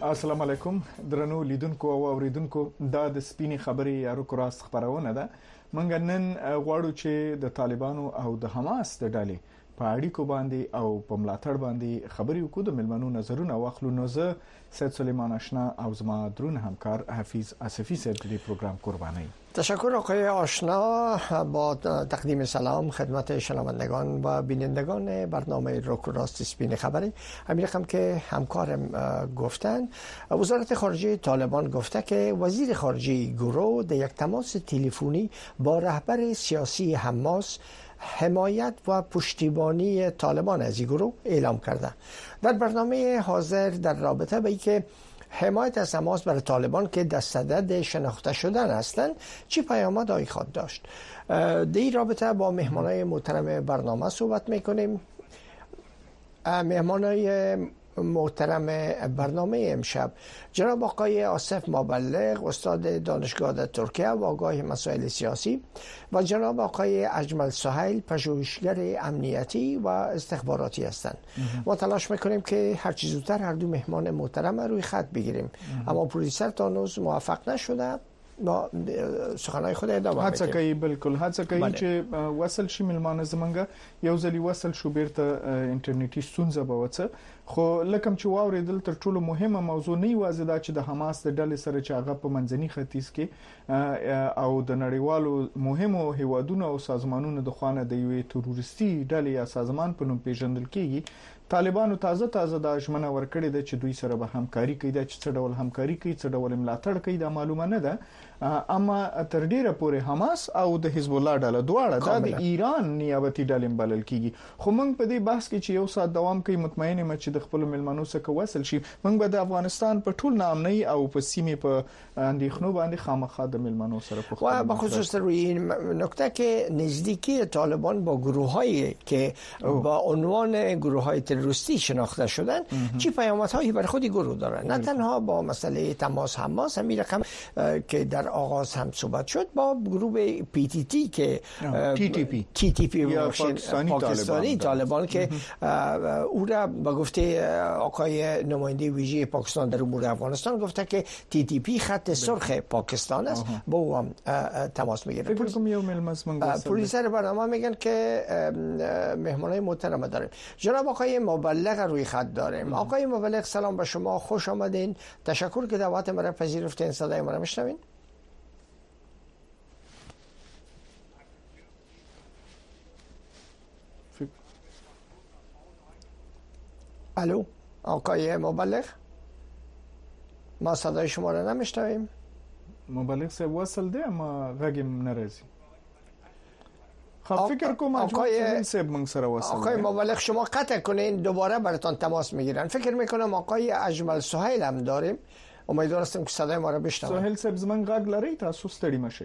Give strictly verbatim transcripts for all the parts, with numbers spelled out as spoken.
السلام علیکم درنو لیدونکو او اوریدونکو دا د سپینې خبرې یا روکراس خبرونه ده. مونږ نن غواړو چې د طالبانو او د حماس د ډلې په اړیکو باندې او په ملاتړ باندې خبرې وکړو. د ملمنو نظرونه واخلو. نو زه سید سلیمان آشنا او زما درون همکار حفیظ آصفی صاحب د پروگرام قربانی. تشکر آقای آشنا. با تقدیم سلام خدمت شنوندگان و بینندگان برنامه روک و راست سپین خبری. همین رقم که همکارم گفتن، وزارت خارجه طالبان گفته که وزیر خارجه گروه در یک تماس تلفنی با رهبر سیاسی حماس حمایت و پشتیبانی طالبان از این گروه اعلام کرده. در برنامه حاضر در رابطه با اینکه حمایت از حماس برای طالبان که دستدد شناخته شدن هستند چی پیامدهایی خواهد داشت، در این رابطه با مهمانای محترم برنامه صحبت میکنیم. مهمانای محترم برنامه امشب جناب آقای آصف مبلغ، استاد دانشگاه در ترکیه و آگاه مسائل سیاسی، و جناب آقای اجمل سهیل، پژوهشگر امنیتی و استخباراتی هستند. ما تلاش میکنیم که هر چیز زودتر هر دو مهمان محترم روی خط بگیریم، اما پروډوسر تا هنوز موفق نشده. ما سخنای خود ادامه میدیم. هڅه کوي بالکل هڅه کوي چې وصل شي ملمانه زمونږ یو ځلی وصل شو بیرته انټرنیټي ستونزه به وڅ. خو لکه چې واوریدل تر ټولو مهمه موضوع نه یوازې دا چې د حماس د ډلې سره چې هغه په منځني ختیځ کې او د نړیوالو مهمو هیوادونو او سازمانونو د خوانه د یوې تروریستي ډلې یا سازمان په نوم پیژندل کیږي. طالبانو تازه تازه د ژمنه ورکړې ده چې دوی سره به همکاري کوي. دا چې څه ډول همکاري کوي، څه ډول ملاتړ کوي، دا معلومه نه ده. اما تر ډیره پورې حماس او د حزب الله ډله دواړه د ایران نیابتي ډلې بلل کیږي. خو موږ په دې بحث کې چې یو ساعت دوام کوي، مطمئن یم چې د خپل ملمنو سره وصل شي. موږ به د افغانستان په ټول نامنۍ او په سیمه په اندېښنو باندې خامخا د ملمنو سره په و به خصوص روی این نکته که نزدیکی طالبان با گروهایی که با عنوان گروه‌های تروریستی شناخته شدن چی پیامدهایی برای خود گروه دارن؟ نه تنها با مسئله تماس حماس، همین رقم که در آغاز هم صحبت شد با گروه پی تی تی که تی تی پی تی تی پی پاکستانی, پاکستانی طالبان که او را با گفته آقای نماینده ویژه پاکستان در امور افغانستان گفته که تی تی پی خط سرخ پاکستان است، با او هم تماس میگیره. فکر کنم یو ملمس من پروډوسر برنامه میگن که مهمانای محترم داریم. جناب آقای مبلغ روی خط داریم. آقای مبلغ سلام به شما، خوش آمدین. تشکر که دعوت ما را پذیرفتین. صدای ما را میشنوین؟ الو آقای مبلغ، ما صدای شما را نمیشنویم. مبلغ صاحب وصل ده اما غږم ناراضي. خب فکر کوم آقای صاحب من سره وصل. آقای مبلغ شما قطع کنین، دوباره براتون تماس میگیرن. فکر میکنم آقای اجمل سهیل هم داریم. امیدوار هستم که صدای ما را بشنوید. سهیل صاحب زمون غږ لري، تاسو ستړي مشئ.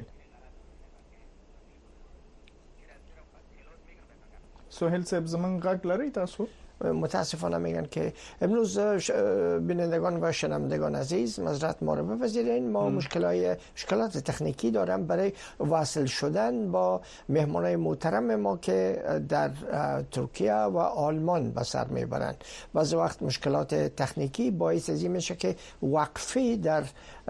سهیل صاحب زمون غږ لري تاسو؟ متاسفانه میگن که امروز بینندگان و شنوندگان عزیز معذرت ما رو بپذیرین، ما مشکلات مشکلات تکنیکی دارم برای وصل شدن با مهمانای محترم ما که در ترکیه و آلمان به سر میبرند. بعضی وقت مشکلات تکنیکی باعث از این میشه که وقفه در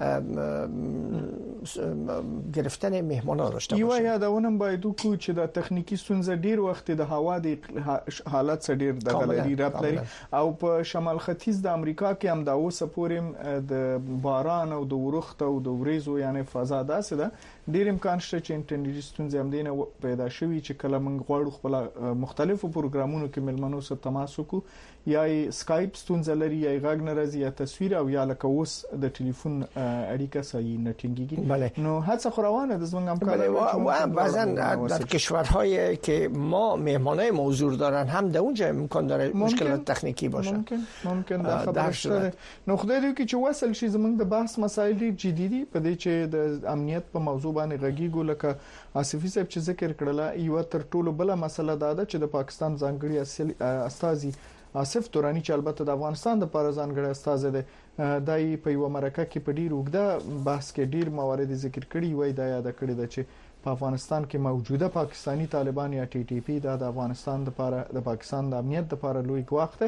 گرفتن مهمانا داشته باشیم. یو یادونم باید کو چې د تکنیکی ستونزې ډیر وخت د هوا د حالت سره ډیر د ربط لري او په شمال ختیځ د امریکا کې هم دا اوسه پورې د باران او د ورخت او د وریځو یعنی فضا داسې ده. ډیر امکان شته چې انټرنیټي ستونزې هم دینه پیدا شوي چې کله موږ غواړو خپل مختلفو پروګرامونو کې ملمنو سره تماس وکړو، یا سکایپ ستونزه لري، یا غږ ناراضي، یا تصویر، او یا لکه اوس د ټلیفون اړیکه صحیح نټینګیږي. نو هڅه خو روانه ده زموږ همکارای و بعضا در کشورهای که ما مهمانای موضوع دارن هم در اونجا امکان داره مشکلات تکنیکی باشه. ممکن ممکن دا خبره شته. نو خدای دې کې چې وصل شي زموږ د بحث مسایل ډیر جدي دي په دې چې د امنیت په موضوع باندې غږیږو. لکه آصفی صاحب چې ذکر کړل، یو تر ټولو بل مسله دا ده چې د پاکستان ځانګړي استازي آصف تورانی چې البته د افغانستان د لپاره ځانګړی استاد دی، دای په یو مرکه کې په ډیر وګړه بحث کې ډیر موارد ذکر کړي وای. دا یاد کړی د چې په افغانستان کې موجوده پاکستانی طالبان یا ټي ټي پی د افغانستان د لپاره د پاکستان د امنیت لپاره لوی ګواښ دی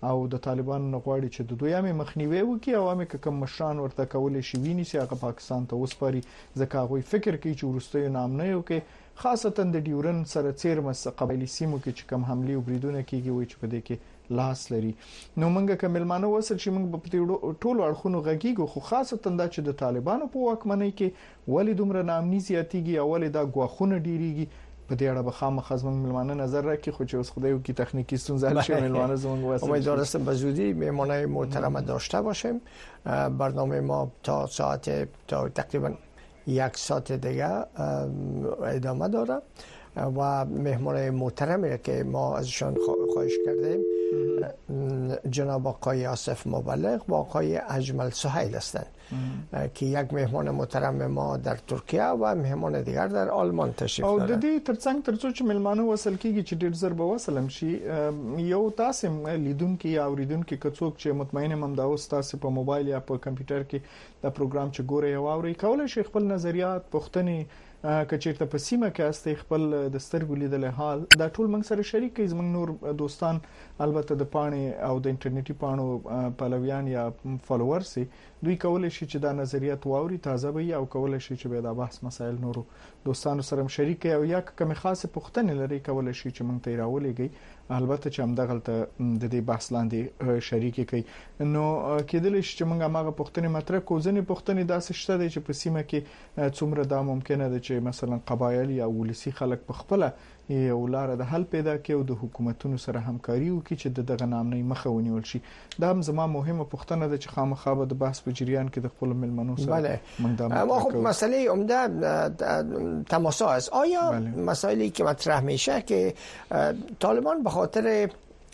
او د طالبانو غواړي چې د دوی هم مخنیوي وکړي او هم کوم مشران ورته کولې شي ویني چې هغه پاکستان ته وسپاري ځکه هغه فکر کوي چې ورستۍ نام نه یو کې خاصتا د ډیورن سره چیرمس قبایلی سیمو کې چې کوم حمله وبریدونه کیږي وای چې په دې کې لاس لري نو موږ کوملمانه وصل چې موږ په ټولو اړخونو غږیږو خو خاصتا د چې د طالبانو په واکمنۍ کې ولې دومره نامني زیاتیږي او ولې دا غواخونه ډیریږي په دې اړه به خامخا زموږ ملمانه نظر راکړي خو چې اوس خدای وکړي تخنیکی ستونزه حل شي ملمانه زموږ واسه امیدوارم است به زودی مهمانای محترم داشته باشیم برنامه ما تا ساعت تا تقریبا یک ساعت دیگه ادامه داره و مهمان محترمی که ما ازشان خواهش کردیم جناب آقای آصف مبلغ و آقای اجمل سهیل هستند که یک مهمان محترم ما در ترکیه و مهمان دیگر در آلمان تشریف دارند. او د دې ترڅنګ ترڅو چې ملمانه وصل کیږي چې ډیر زر به وصلم شي یو تاسو لیدونکو یا اوریدونکو کڅوک چې مطمئن هم دا اوس تاسو په موبایل یا په کمپیوټر کې دا پروګرام چې ګوري او اوري کولای شي خپل نظریات پوښتنې کچېرته په سیمه کې است خپل د سترګو لیدل حال دا ټول موږ سره شریک کړئ زموږ نور دوستان البته د پاڼې او د انټرنیټي پاڼو پلویان یا فالوورز دوی کولای شي چې دا نظریات واوري تازه وي او کولای شي چې به دا بحث مسایل نورو دوستانو سره شریک او یا کوم خاصه پوښتنې لري کولای شي چې موږ ته راولېږي البته چې هم دغلته د دې بحث لاندې شریک کړي نو کېدل شي چې موږ هغه پوښتنې مطرح کو ځنې پوښتنې داسې شته چې په سیمه کې څومره دا ممکنه ده چې مثلا قبایل یا ولسی خلک په خپل یو لار د حل پیدا کوي او د حکومتونو سره همکاري وکړي چې دغه نامنۍ مخه ونیول شي دا هم زما مهمه پوښتنه ده چې خامخا به د بحث په جریان کې د خپل ملمنو سره بله اما خب مسئله عمده تماسا است آیا بله. مسائلی که مطرح میشه که طالبان به خاطر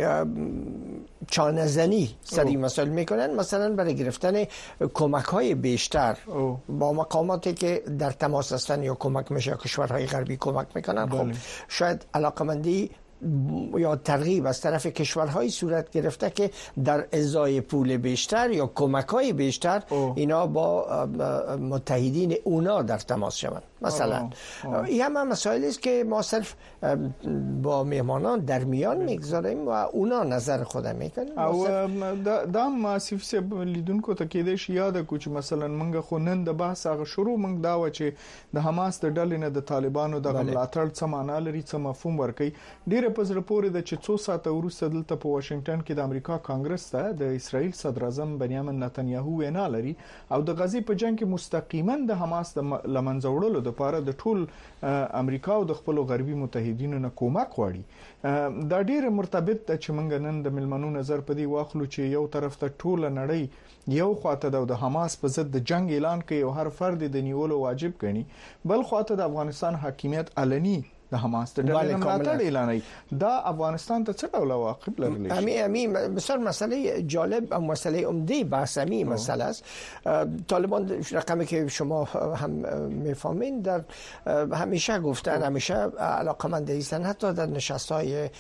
چانه‌زنی سری مسائل میکنن مثلا برای گرفتن کمک های بیشتر او. با مقاماتی که در تماس هستن یا کمک میشه کشورهای غربی کمک میکنن خب شاید علاقمندی یا ترغیب از طرف کشورهای صورت گرفته که در ازای پول بیشتر یا کمک‌های بیشتر او. اینا با متحدین اونا در تماس شوند مثلا این هم مسائلی است که ما صرف با مهمانان در میان میگذاریم و اونا نظر خود میکنیم او دا ماسیف سه لیدونکو ته کېدې شي یاد کو چې مثلا موږ خو نن د بحث هغه شروع موږ دا و چې د حماس د ډلې نه د طالبانو د ملاتړ څه معنا لري څه مفهوم ورکي ډیره په زړه پورې د چې څو ساعته وروسته دلته په واشنگټن کې د امریکا کانګرس ته د اسرائیل صدر اعظم بنیامین نتنیاهو وینا لري او د غزي په جنگ کې مستقیما د حماس د لمنځوړلو لپاره د ټول امریکا او د خپل غربي متحدینو نه کومک غواړي دا ډیره مرتبط ده چې موږ نن د ملمنو نظر په دی واخلو چې یو طرف ته ټول نړۍ یو خواته د حماس په ضد د جنگ اعلان کوي او هر فرد د نیولو واجب ګڼي بل خواته د افغانستان حاکمیت علني د حماس د ډلې ملاتړ اعلانوي دا افغانستان ته څه ډول عواقب لري امی امی بسیار مسئله جالب و مسئله عمده بحث امی مسئله است طالبان رقمی که شما هم میفهمین در همیشه گفتن همیشه علاقمند هستند حتی در نشست‌های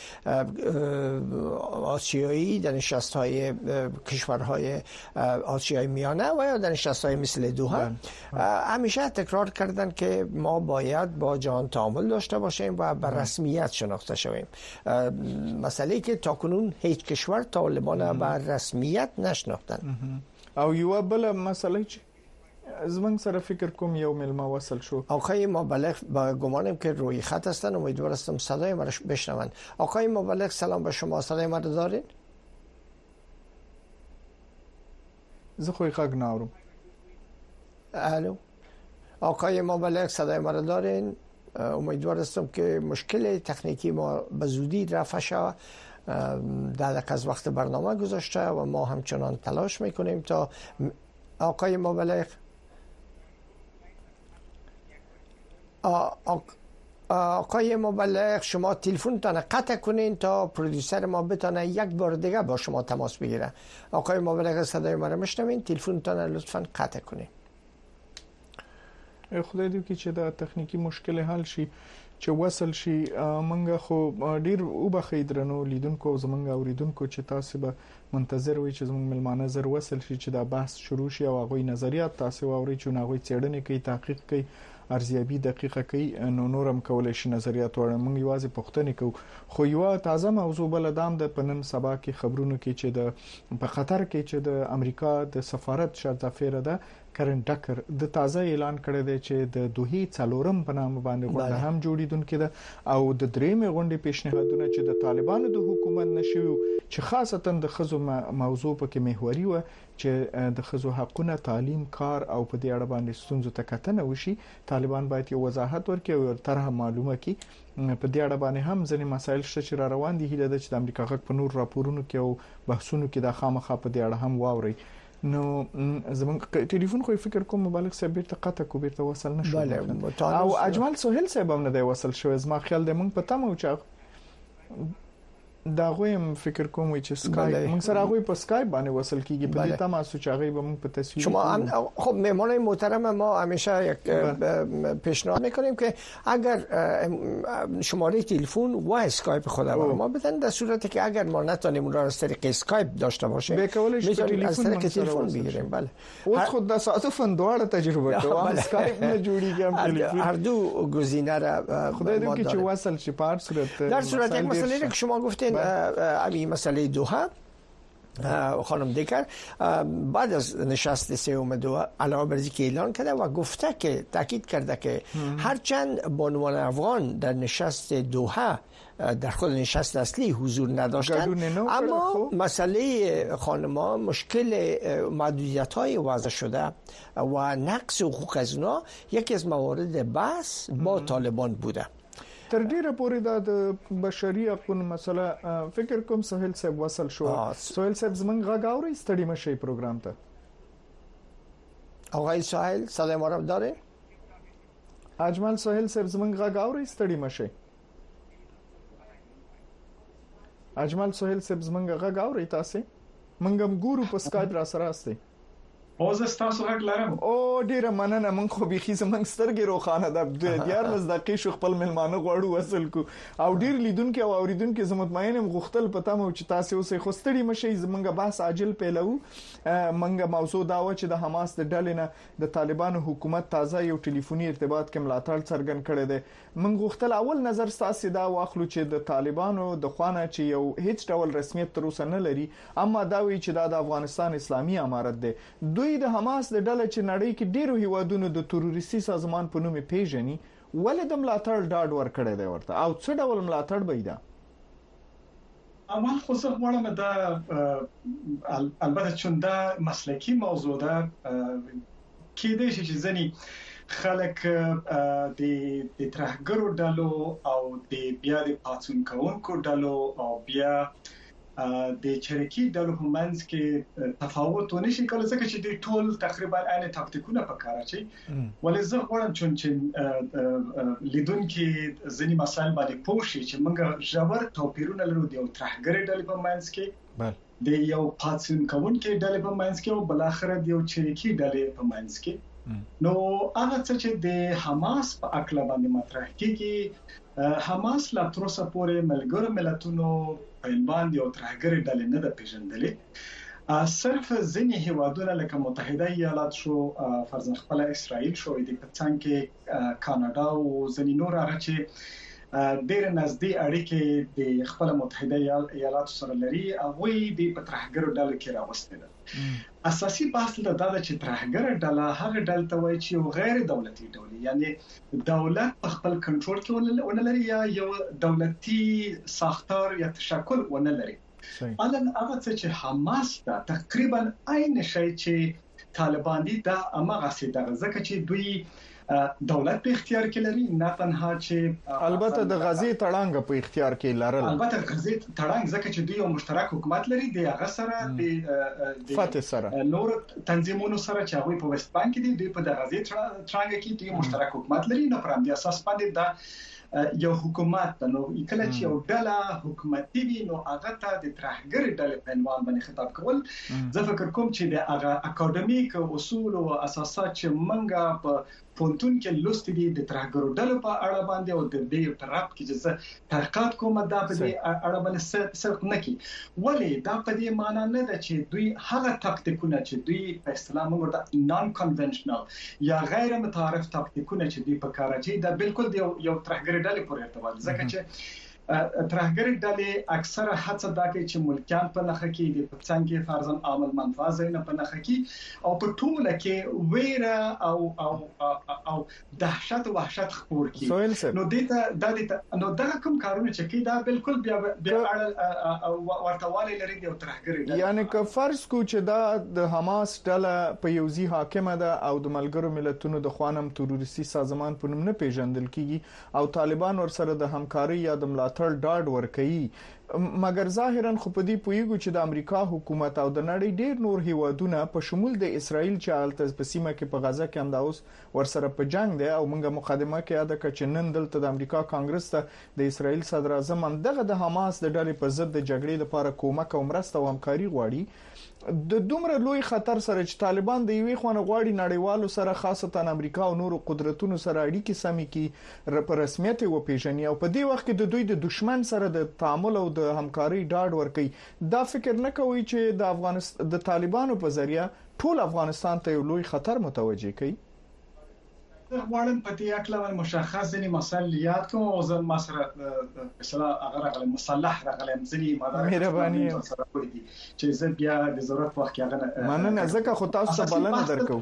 آسیایی در نشست‌های کشورهای آسیای میانه و یا در نشست‌های مثل دوحه همیشه تکرار کردن که ما باید با جهان تعامل داشته باشیم و به رسمیت شناخته شویم مسئله که تاکنون هیچ کشور طالبان به رسمیت نشناختن او یو بل مسئله چی زمنګ سره فکر کوم یو ملما وصل شو آقای مبلغ با گمانم که روی خط هستن امیدوار هستم صدای ما رو بشنون آقای مبلغ سلام به شما صدای ما رو دارین زه خو یې غږ نه اورم الو آقای مبلغ صدای ما رو دارین امیدوار هستم که مشکل تکنیکی ما به زودی رفع شود در دقیقه از وقت برنامه گذاشته و ما همچنان تلاش میکنیم تا آقای مبلغ آقای مبلغ شما تلفنتان قطع کنین تا پرودوسر ما بتونه یک بار دیگه با شما تماس بگیره آقای مبلغ صدای ما رو میشنوین تلفنتان لطفا قطع کنین خدای دې کې چې دا تخنیکی مشکل حل شي چې وصل شي منګه خو ډیر وبخې درنو لیدونکو زمونږ اوریدونکو چې تاسو به منتظر وي چې زمونږ ملمانه زر وصل شي چې دا بحث شروع شي او هغه نظریات تاسو واوري چې هغه څېړنې کوي تحقیق کوي ارزیابي دقیقه کوي نو نورم کولای شي نظریات وړاندې موږ یوازې پوښتنه کوو خو یو تازه موضوع بل دام د پنن سبا کې خبرونو کې چې د په خطر کې چې د امریکا د سفارت شرطافیره ده کرن ډکر د تازه اعلان کړی دی چې د دوه څلورم په نام باندې غونډه هم جوړیدونکې ده او د درېمې غونډې پیشنهادونه چې د طالبانو د حکومت نشو چې خاصتا د خزو موضوع په کې محوري و چې د خزو حقونه تعلیم کار او په دې اړه باندې ستونزو ته کتنه وشي طالبان باید یو وضاحت ورکړي او طرح معلومه کړي په دې اړه باندې هم ځینې مسایل شته چې را روان دي هیله ده چې د امریکا غږ په نور راپورونو کې او بحثونو کې د خامخا په دې اړه هم واوري نو زمونږ ټلیفون خو فکر کوم مبالغ صاحب بیرته قطع کو بیرته وصل نشو او اجمل سہیل صاحب هم نه دی وصل شوی زما خیال دی مونږ په تمه او چې دا غویم فکر کوم چې سکایپ موږ سره غوي په سکایپ باندې وصل کیږي په دې تماسو چې هغه به موږ په تصویر شما خب مهمانای محترم ما همیشه یک پیشنهاد میکنیم که اگر شماره تلفن و اسکایپ خود ما بدن در صورتی که اگر ما نتونیم اون را از طریق اسکایپ داشته باشیم میتونیم از طریق تلفن بگیریم بله اوس خود د صادفاً دوړه تجربه کوم اسکایپ نه جوړیږي هم تلفن هر دو گزینه را خدای دې چې وصل شي په هر صورت در صورت یک مسئله که شما گفتین همین مسئله دوحه خانم دیگر بعد از نشست سوم دوحه علاوه بر اینکه اعلان کرده و گفته که تاکید کرده که هرچند بانوان افغان در نشست دوحه در خود نشست اصلی حضور نداشتند اما مسئله خانم‌ها مشکل محدودیت‌های وضع شده و نقص حقوق از اونا یکی از موارد بحث با طالبان بوده تر ډیره پورې د بشري حقوقو مسله فکر کوم سہیل صاحب وصل شو سہیل صاحب زمنګ غاوري ستړي مشي پروګرام ته آقای سہیل سلام عرب داره اجمل سہیل صاحب زمنګ غاوري ستړي مشي اجمل سہیل صاحب زمنګ غاوري تاسو منګم ګورو په سکایپ را سره استه او زه تاسو غږ لرم او ډیره مننه من خو بيخي زمنګ سترګې روخانه د دیار مزدقي شو خپل ملمانه غواړو وصل کو او ډیر لیدونکو او اوریدونکو زه مطمئنم غختل پته مو چې تاسو اوسې خو ستړي مشي زمنګ بحث عاجل پیلو منګه موضوع دا و چې د حماس د ډلې نه د طالبانو حکومت تازه یو ټلیفوني ارتباط کې ملاتړ څرګند کړی دی من غختل اول نظر تاسو دا واخلو چې د طالبانو د خوانه چې یو هیڅ ډول رسمیت تر اوسه نه لري اما دا وی چې دا د افغانستان اسلامي امارت دی دوی د حماس د ډلې چې نړۍ کې ډیرو هیوادونو د تروریستي سازمان په نوم پیژني ولې د ملاتړ ډاډ ورکړی دی ورته او څه ډول ملاتړ به دا اما خو څه غواړم دا البته چون دا مسلکی موضوع ده کې دې چې ځنی خلک د د ترهګرو ډلو او د بیا د پاتون کوونکو ډلو او بیا د چریکي ډلو په منځ کې تفاوت ونشي کولای ځکه چې د ټول تقریبا عین تاکتیکونه په کار اچي ولې زه غواړم چې لیدونکو ځینې مسایل باندې پوښي چې موږ ژور توپیرونه لرو د ترهګر ډلې په منځ کې د یو پاتون کوونکو ډلې په منځ کې او بل اخر د یو چریکي ډلې په منځ کې نو هغه چې د حماس په اکل باندې مطرح کیږي حماس لا تر اوسه پورې ملګرو ملتونو په باندې او ترهګر ډلې نه د پیژندلې صرف ځینې هیوادونه لکه متحده ایالات شو فرضاً خپل اسرائیل شو د پڅان کې کاناډا او ځینې نور هغه چې ډېر نږدې اړیکې د خپل متحده ایالاتو سره لري او وی د ترهګر ډلې کې راوستل اساسي بحث دا د چې ترهګر ډله هغه ډله ته وایي چې غیر دولتي ډله یعنی دولت خپل کنټرول کې ونه لري یا یو دولتي ساختار یا تشکل ونه لري الان هغه چې حماس دا تقریبا عین شی چې طالبان دي دا امغه سي دغه ځکه چې دوی دولت په اختیار کې لري نه تنها چې البته د غزي تړانګ په اختیار کې لرل البته غزي تړانګ ځکه چې دوی یو مشترک حکومت لري د هغه سره د فاتح سره نور تنظیمونو سره چې هغه په وست بانک دي دوی په د غزي تړانګ کې دوی مشترک حکومت لري نو پر همدې اساس باندې دا یو حکومت نو کله چې یو ډله حکومتي وي نو هغه ته د ترهګر ډلې په عنوان باندې خطاب کول زه فکر کوم چې د هغه اکاډمیک اصول او اساسات چې منګه په پونتون کې لوست دي د ترهګرو ډلو په اړه باندې او د دې پر رات کې چې تحقیقات کوم دا په دې اړه باندې څه نه کی ولې دا په دې معنی نه ده چې دوی هغه تاکتیکونه چې دوی په اصطلاح موږ د نان کنونشنل یا غیر متعارف تاکتیکونه چې دوی په کار اچي دا بالکل یو یو ترهګر ډلې پورې ارتباط ځکه چې ترهګر ډلې اکثره هڅه دا کوي چې ملکیان په نخښه کې دي په څنګه فرضاً عامل منفعه نه په نخښه کې او په ټوله کې ویره او او او دهشت او وحشت خپور کی نو دته د دې نو دا کوم کارونه چې کی دا بالکل بیا بیا اړه ورتواله لري د ترهګر ډلې یعنی که فرض کو چې دا د حماس ډله په یوزي حاکمه ده او د ملګرو ملتونو د خوانم تروریستي سازمان په نوم نه پیژندل کیږي او طالبان ورسره د همکاري یا د ملاتړ ډاډ ورکړي مګر ظاهرا خو په دې پویګو چې د امریکا حکومت او د نړۍ ډیر نور هیوادونه په شمول د اسرایل چې حالت په سیمه کې په غزا کې هم دا اوس ورسره په جنگ دی او موږ مقدمه کې یاد کړ چې نن دلته د امریکا کانګرس ته د اسرایل صدر اعظم هم دغه د حماس د ډلې په ضد د جګړې لپاره کومک او مرسته او همکاري غواړي د دومره لوی خطر سره چې طالبان د یوې خونه غواړي نړیوالو سره خاصتا امریکا او نورو قدرتونو سره اړیکې سمې کی په رسمیت و پیژني او په دې وخت کې د دوی د دشمن سره د تعامل او د همکاري ډاډ ورکړي دا فکر نه کوي چې د افغانستان د طالبانو په ذریعہ ټول افغانستان ته یو لوی خطر متوجه کوي غواړم په دې اړه مشخص ځینې مسایل یاد کوم او زه ما سره مثلا هغه راغلی مصالح راغلی ځینې مدارک مهرباني سره کوي چې زه بیا د ضرورت وخت کې هغه مننه ځکه خو تاسو ته بلنه درکو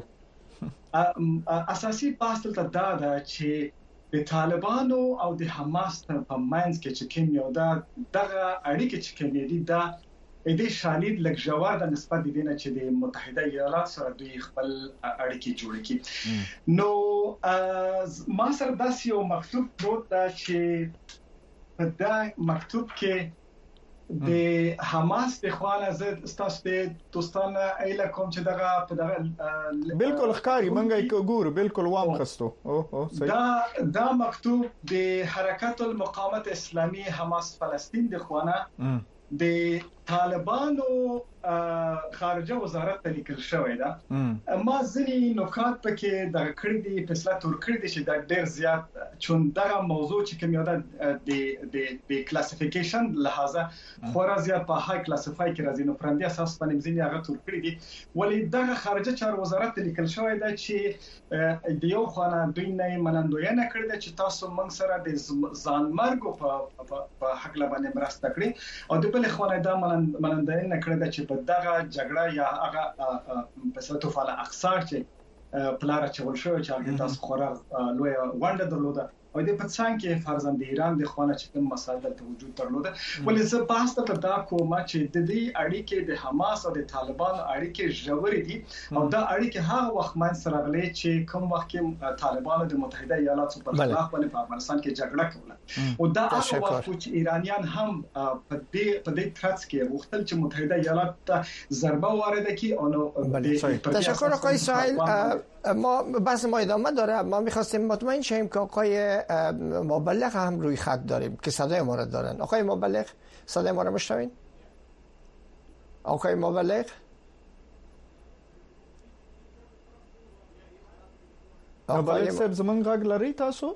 اساسي پاستل ته دا ده چې د طالبانو او د حماس په منځ کې چې کوم یو دا دغه اړیکې چې کوم دي دا د دې شالید لږ جوړ د نسبت دي نه چې د متحده ایالات سره دوی خپل اړیکې جوړ کړي نو ما سره داسې یو مکتوب پروت دا چې په دا مکتوب کې د حماس د خوانه زد ستاسو د دوستانه ایله کوم چې دغه په دغه بالکل ښکاری منګه ګور بالکل وام خستو او او صحیح دا دا مکتوب د حرکت المقاومت اسلامي حماس فلسطین د خوانه د طالبانو خارجه وزارت ته لیکل شوی دا ما ځینې نکات پکې د کړې دي په اصطلاح تور کړې دي چې دا ډېر زیات چون دغه موضوع چې کوم یو د د د کلاسیفیکیشن لحاظه خورا زیات په های کلاسیفای کې راځي نو پرندي اساس باندې ځینې هغه تور کړې دي ولې دغه خارجه چار وزارت ته لیکل شوی دا چې د یو خانه دوی نه منندوینه کړې ده چې تاسو موږ سره د ځانمرګ په په حق لبانې مرسته کړې او د بل خانه دا منندوینه کړې ده چې دغه جګړه یا هغه په ستو فعال اقصا چې پلار چول شو چې هغه تاسو خورا لوی وانډه درلوده او د پڅان کې فرضاً د ایران د خوانه چې کوم مسایل ته وجود درلوده ولې زه بحث ته دا کوم چې د دې اړیکې د حماس او د طالبان اړیکې ژورې دي او دا اړیکې هغه وخت من سره غلي چې کوم وخت کې طالبان د متحده ایالاتو په خلاف باندې په افغانستان کې جګړه کوله او دا هغه وخت چې ایرانیان هم په دې په دې ترڅ کې وختل چې متحده ایالات ته ضربه وارد کړي او نو تشکر آقای سهیل ما بحث ما ادامه داره ما می‌خواستیم مطمئن شیم که آقای مبلغ هم روی خط داریم که صدای ما را دارن. آقای مبلغ صدای ما را میشنوین؟ آقای مبلغ مبلغ صاحب زمون غږ لري تاسو؟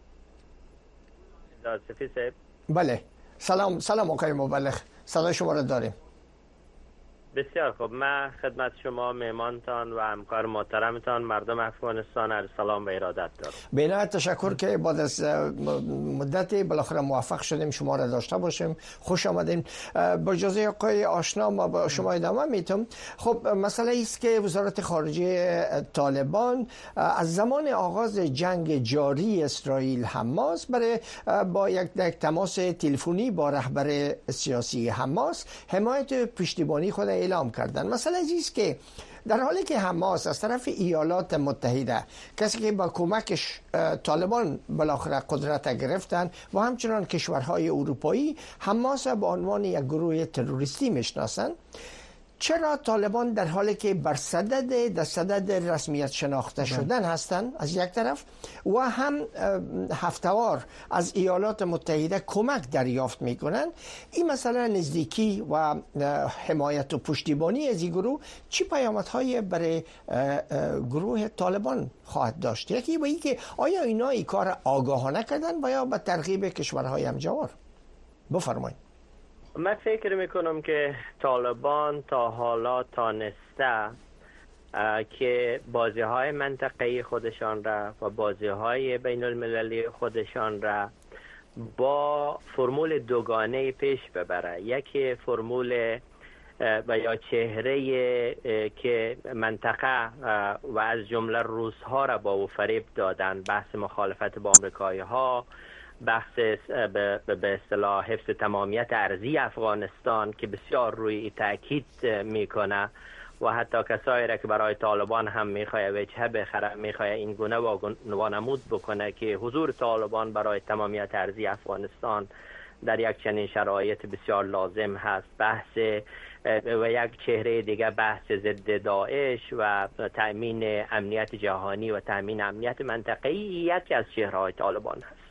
دا صفی صاحب بله سلام سلام آقای مبلغ صدای شما را داریم. بسیار خوب من خدمت شما مهمانتان و همکار محترمتان مردم افغانستان عرض سلام و ارادت دارم. بینایت تشکر که بعد از مدتی بالاخره موفق شدیم شما را داشته باشیم. خوش آمدین. با اجازه آقای آشنا ما با شما ادامه میتم. خب مسئله است که وزارت خارجه طالبان از زمان آغاز جنگ جاری اسرائیل حماس برای با یک تماس تلفنی با رهبر سیاسی حماس حمایت پشتیبانی خود اعلام کردن. مسئله است که در حالی که حماس از طرف ایالات متحده کسی که با کمکش طالبان بالاخره قدرت گرفتن و همچنان کشورهای اروپایی حماس به عنوان یک گروه تروریستی میشناسند، چرا طالبان در حالی که بر صدد در صدد رسمیت شناخته شدن هستند از یک طرف و هم هفته‌وار از ایالات متحده کمک دریافت میکنن، این مثلا نزدیکی و حمایت و پشتیبانی از این گروه چی پیامدهای برای گروه طالبان خواهد داشت؟ یکی با این که آیا اینا این کار آگاهانه کردن و یا به ترغیب کشورهای همجوار؟ بفرمایید. من فکر میکنم که طالبان تا حالا تانسته که بازی های منطقه‌ای خودشان را و بازی های بین المللی خودشان را با فرمول دوگانه پیش ببره. یکی فرمول و یا چهره که منطقه و از جمله روس‌ها را با و فریب دادن، بحث مخالفت با آمریکایی ها، بحث به اصطلاح حفظ تمامیت ارضی افغانستان که بسیار روی تاکید میکنه و حتی کسایی را که برای طالبان هم میخواه وجهه بخره، میخواه این گونه وانمود بکنه که حضور طالبان برای تمامیت ارضی افغانستان در یک چنین شرایط بسیار لازم هست. بحث و یک چهره دیگه بحث ضد داعش و تأمین امنیت جهانی و تأمین امنیت منطقه‌ای یکی از چهره‌های طالبان هست.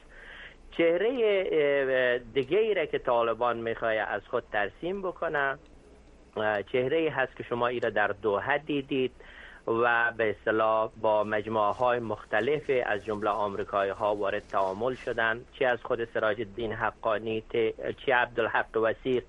چهره دیگه ای را که طالبان میخواد از خود ترسیم بکنه چهره ای هست که شما ای را در دوحه دیدید و به اصطلاح با مجموعه های مختلف از جمله آمریکایی ها وارد تعامل شدن، چه از خود سراج الدین حقانی چه عبدالحق وثیق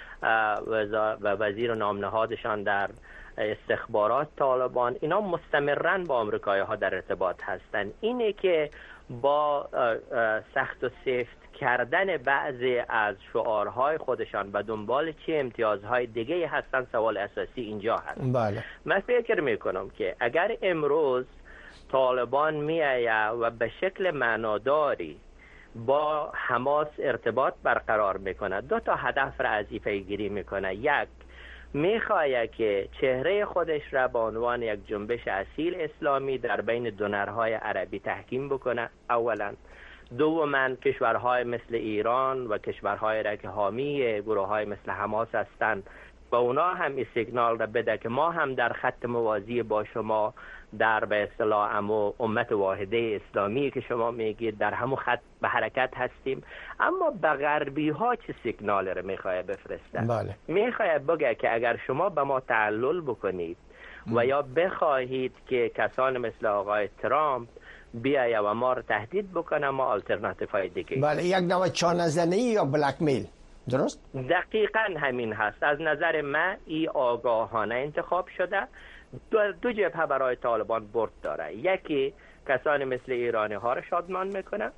و وزیر نام نهادشان در استخبارات طالبان، اینا مستمرا با آمریکایی ها در ارتباط هستند. اینه که با سخت و سفت کردن بعضی از شعارهای خودشان به دنبال چه امتیازهای دیگه هستن، سوال اساسی اینجا هست. بله. من فکر میکنم که اگر امروز طالبان میآید و به شکل معناداری با حماس ارتباط برقرار میکنه، دو تا هدف را از این پیگیری میکنه. یک، میخواهد که چهره خودش را به عنوان یک جنبش اصیل اسلامی در بین دو نرهای عربی تحکیم بکنه اولا. دوما کشورهای مثل ایران و کشورهای را که حامی گروه‌های مثل حماس هستند با اونا هم این سیگنال را بده که ما هم در خط موازی با شما در به اصطلاح امو امت واحده اسلامی که شما میگید در همون خط به حرکت هستیم. اما به غربی ها چه سیگنال رو میخواه بفرسته؟ بله. میخواه بگه که اگر شما به ما تعلل بکنید و یا بخواهید که کسان مثل آقای ترامپ بیاید و ما رو تهدید بکنه، ما آلترناتیف های دیگه. بله، یک نوع چانه‌زنی یا بلک میل. درست؟ دقیقاً همین هست. از نظر من این آگاهانه انتخاب شده. دو, دو جبهه برای طالبان برد داره. یکی کسانی مثل ایرانی ها رو شادمان میکنه،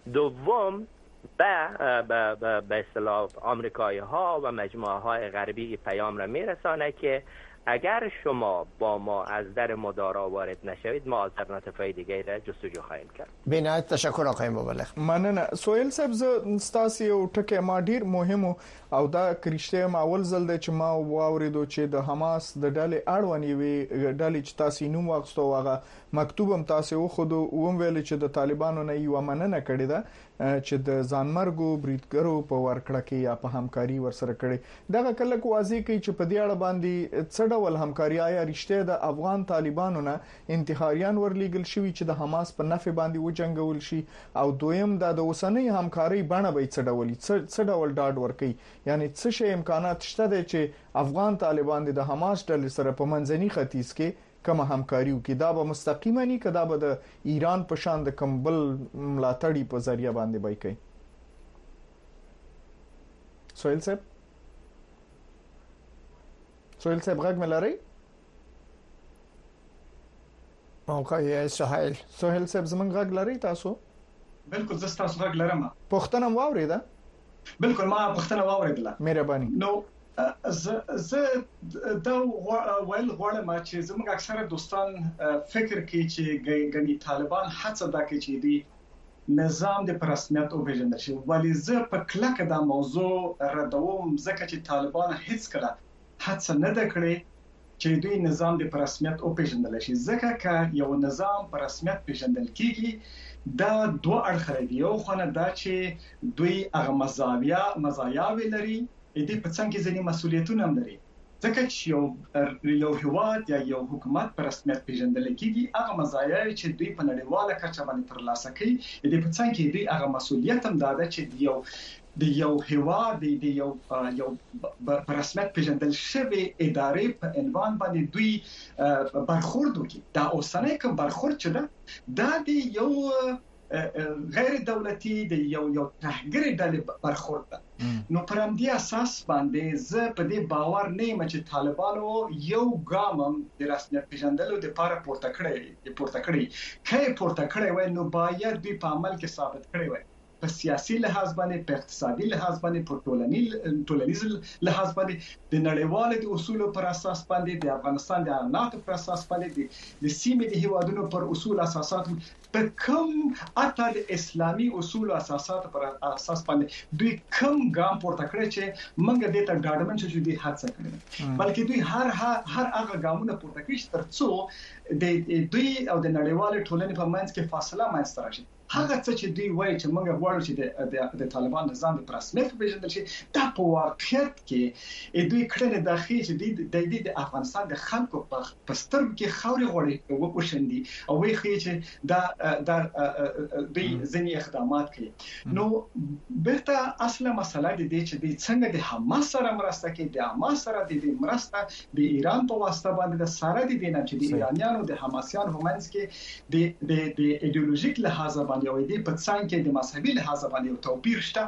دوم به به اصطلاح آمریکایی ها و مجموعه های غربی پیام را میرسانه که اگر شما با ما از در مدارا وارد نشوید، ما آلترناتیف های دیگه را جستجو خواهیم کرد. بنایت تشکر آقای مبلغ. مننه. سویل صاحب ز ستاسو یو ټکی ما ډیر مهم او دا کرشته ما اول ځل د چې ما واوریدو چې د حماس د ډلې اړونی وی ډلې چې تاسو نوم واغستو واغه مکتوب هم تاسو خود ووم ویل چې د طالبانو نه یو مننه کړی ده چې د ځانمرګو بریټګرو په ورکړه کې یا په همکاري ورسره کړي. دا کله واضح کوي چې په دې اړه باندې څه ډول همکاري آیا رښتیا د افغان طالبانو نه انتحاریان ورلیګل شوی چې د حماس په نفع باندې وجنګول شي، او دویم دا د اوسنۍ همکاري بڼه به څه ډول څه ډول ډاډ ورکړي، یعنی څه شی امکانات شته چې افغان طالبان د حماس ډلې سره په منځني ختیځ کې کوم همکاري وکړي؟ دا به مستقیما نه کدا به د ایران په شان د کمبل ملاتړي په ذریعہ باندې بای کوي. سویل صاحب سویل صاحب غږ ملاري؟ اوکې سهیل سهیل صاحب زمونږ غږ لري تاسو؟ بالکل زه تاسو غږ لرم. پښتنه واوریده؟ بالکل ما پښتنه واوریدله. مهرباني. نو زه زه دا ویل غواړم چې زموږ اکثره دوستان فکر کوي چې غني طالبان هڅه دا کوي چې دی نظام د رسمیت او پیژندل شي، ولی زه په کلکه دا موضوع ردوم ځکه چې طالبان هیڅ کله هڅه نه ده کړې چې دوی نظام د رسمیت او پیژندل شي، ځکه چې یو نظام په رسمیت پیژندل کیږي دا دوه اړخ لري. یو خونه دا چې دوی هغه مزایا مزایاوي لري، دې په څنګه ځینې مسولیتونه هم لري، ځکه چې یو یو هیواد یا یو حکومت په رسمیت پیژندل کیږي هغه مزایا چې دوی په نړیواله کچه باندې ترلاسه کوي د دې په څنګ کې دوی هغه مسولیت هم داده چې یو د یو هیواد د یو یو په رسمیت پیژندل شوی ادارې په عنوان باندې دوی برخورد وکړي. دا اوسنۍ کوم برخورد چې ده دا د یو غیر دولتي د یو یو تحګری ډلې برخورد ده. نو پر همدې اساس باندې زه په دې باور نه یم چې طالبانو یو ګام د رسمیت پیژندلو لپاره پورته کړی پورته کړی کله پورته کړی وای نو باید دوی په عمل کې ثابت کړی وای په سیاسي لحاظ باندې په اقتصادي لحاظ باندې په ټولنیز ټولنیز لحاظ باندې د نړیوالو د اصولو پر اساس باندې د افغانستان د امنیت پر اساس باندې د سیمې د هیوادونو پر اصول اساسات په کوم اته د اسلامي اصول اساسات پر اساس باندې دوی کوم ګام پورته کړی چې موږ د ته ډاډمن شو چې دوی هڅه کړې بلکې دوی هر هر هغه ګامونه پورته کړي ترڅو د دوی او د نړیوال ټولنې په منځ کې فاصله منځته راشي. هغه څه چې دوی وایي چې موږ غواړو چې د طالبان نظام د رسمیت پیژندل شي دا په واقعیت کې دوی کړنې داخلي چې د دې د افغانستان د خلکو په سترګو کې خوري غوړي وکوشندي او وایي چې دا دا دوی ځینې اقدامات کوي. نو بیرته اصله مسله د دې چې د څنګه د حماس سره مرسته کوي د حماس سره د مرسته د ایران په واسطه باندې د سره د دینه چې د ایرانیانو د حماسیانو همنځ کې د د د ایدئولوژیک لحاظ باندې یو دی په څنګه کې د مذهبي لحاظ باندې یو توپیر شته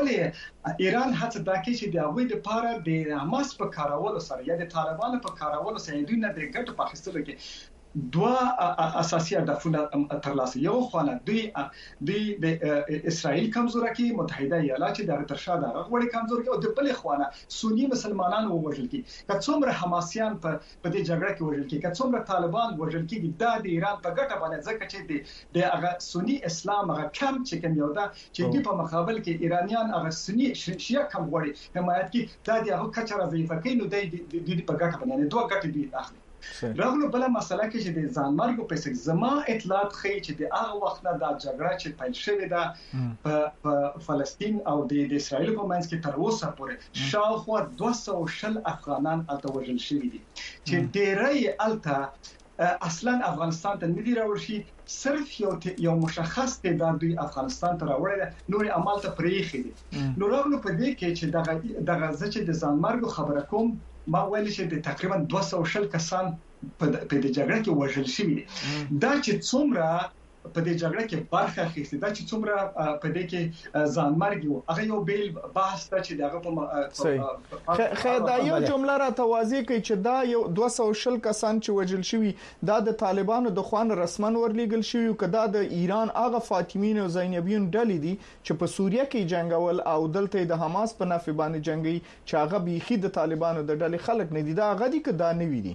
ولې ایران هڅه دا کوي چې د هغوی لپاره د حماس په کارولو سره یا د طالبانو په کارولو سره دوی نه د ګټو په اخیستلو کې دوه اساسي هدفونه ترلاسه یو خانه دوی دوی د اسرائیل کمزوري کی متحده ایالات د ترشا د غوړي کمزوري او د بل خوانه سنی مسلمانانو وژل کی که څومره حماسیان په دې جګړه کې وژل کی که څومره طالبان وژل کی د ایران په ګټه باندې ځکه چې د هغه سنی اسلام هغه کم چې کوم یو دا چې د په مقابل کې ایرانیان هغه سنی شیعه کم غوړي حمایت کی دا د هغه کچره ضعیفه کوي نو د دې په ګټه باندې دوه ګټې دي اخلي. راغلو بل مسله کې چې د ځانمرګ په څیر زما اطلاعات خي چې د هغه وخت نه د جګړه چې پیل شوې ده په فلسطین او د اسرایل په منځ کې تر اوسه پورې شاوخوا دوه سوه شل افغانان الته وژل شوي دي چې ډېری الته اصلا افغانستان ته ندي راوړي صرف یو یو مشخص تعداد دوی افغانستان ته راوړل نور عمل ته پریخي دي. نو راغلو په دې کې چې دغه دغه ځکه د ځانمرګ خبره کوم ما ویل چې د تقریبا دوه سوه شل کسان په دې جګړه کې وژل شوي دي. دا چې څومره په دې جګړه کې برخه اخیستې دا چې څومره په دې کې ځانمرګ وو هغه یو بیل بحث ته چې دغه په خیر دا یو جمله را توازی کوي چې دا یو دوه سوه شل کسان چې وژل شوي دا د طالبانو د خوان رسمن ورلېګل شوی او کدا د ایران هغه فاطمین او زینبیون ډلې دي چې په سوریه کې جنگول او دلته د حماس په نفع باندې جنگي چې هغه بيخي د طالبانو د ډلې خلک نه دي دا هغه دي کدا نه وي دي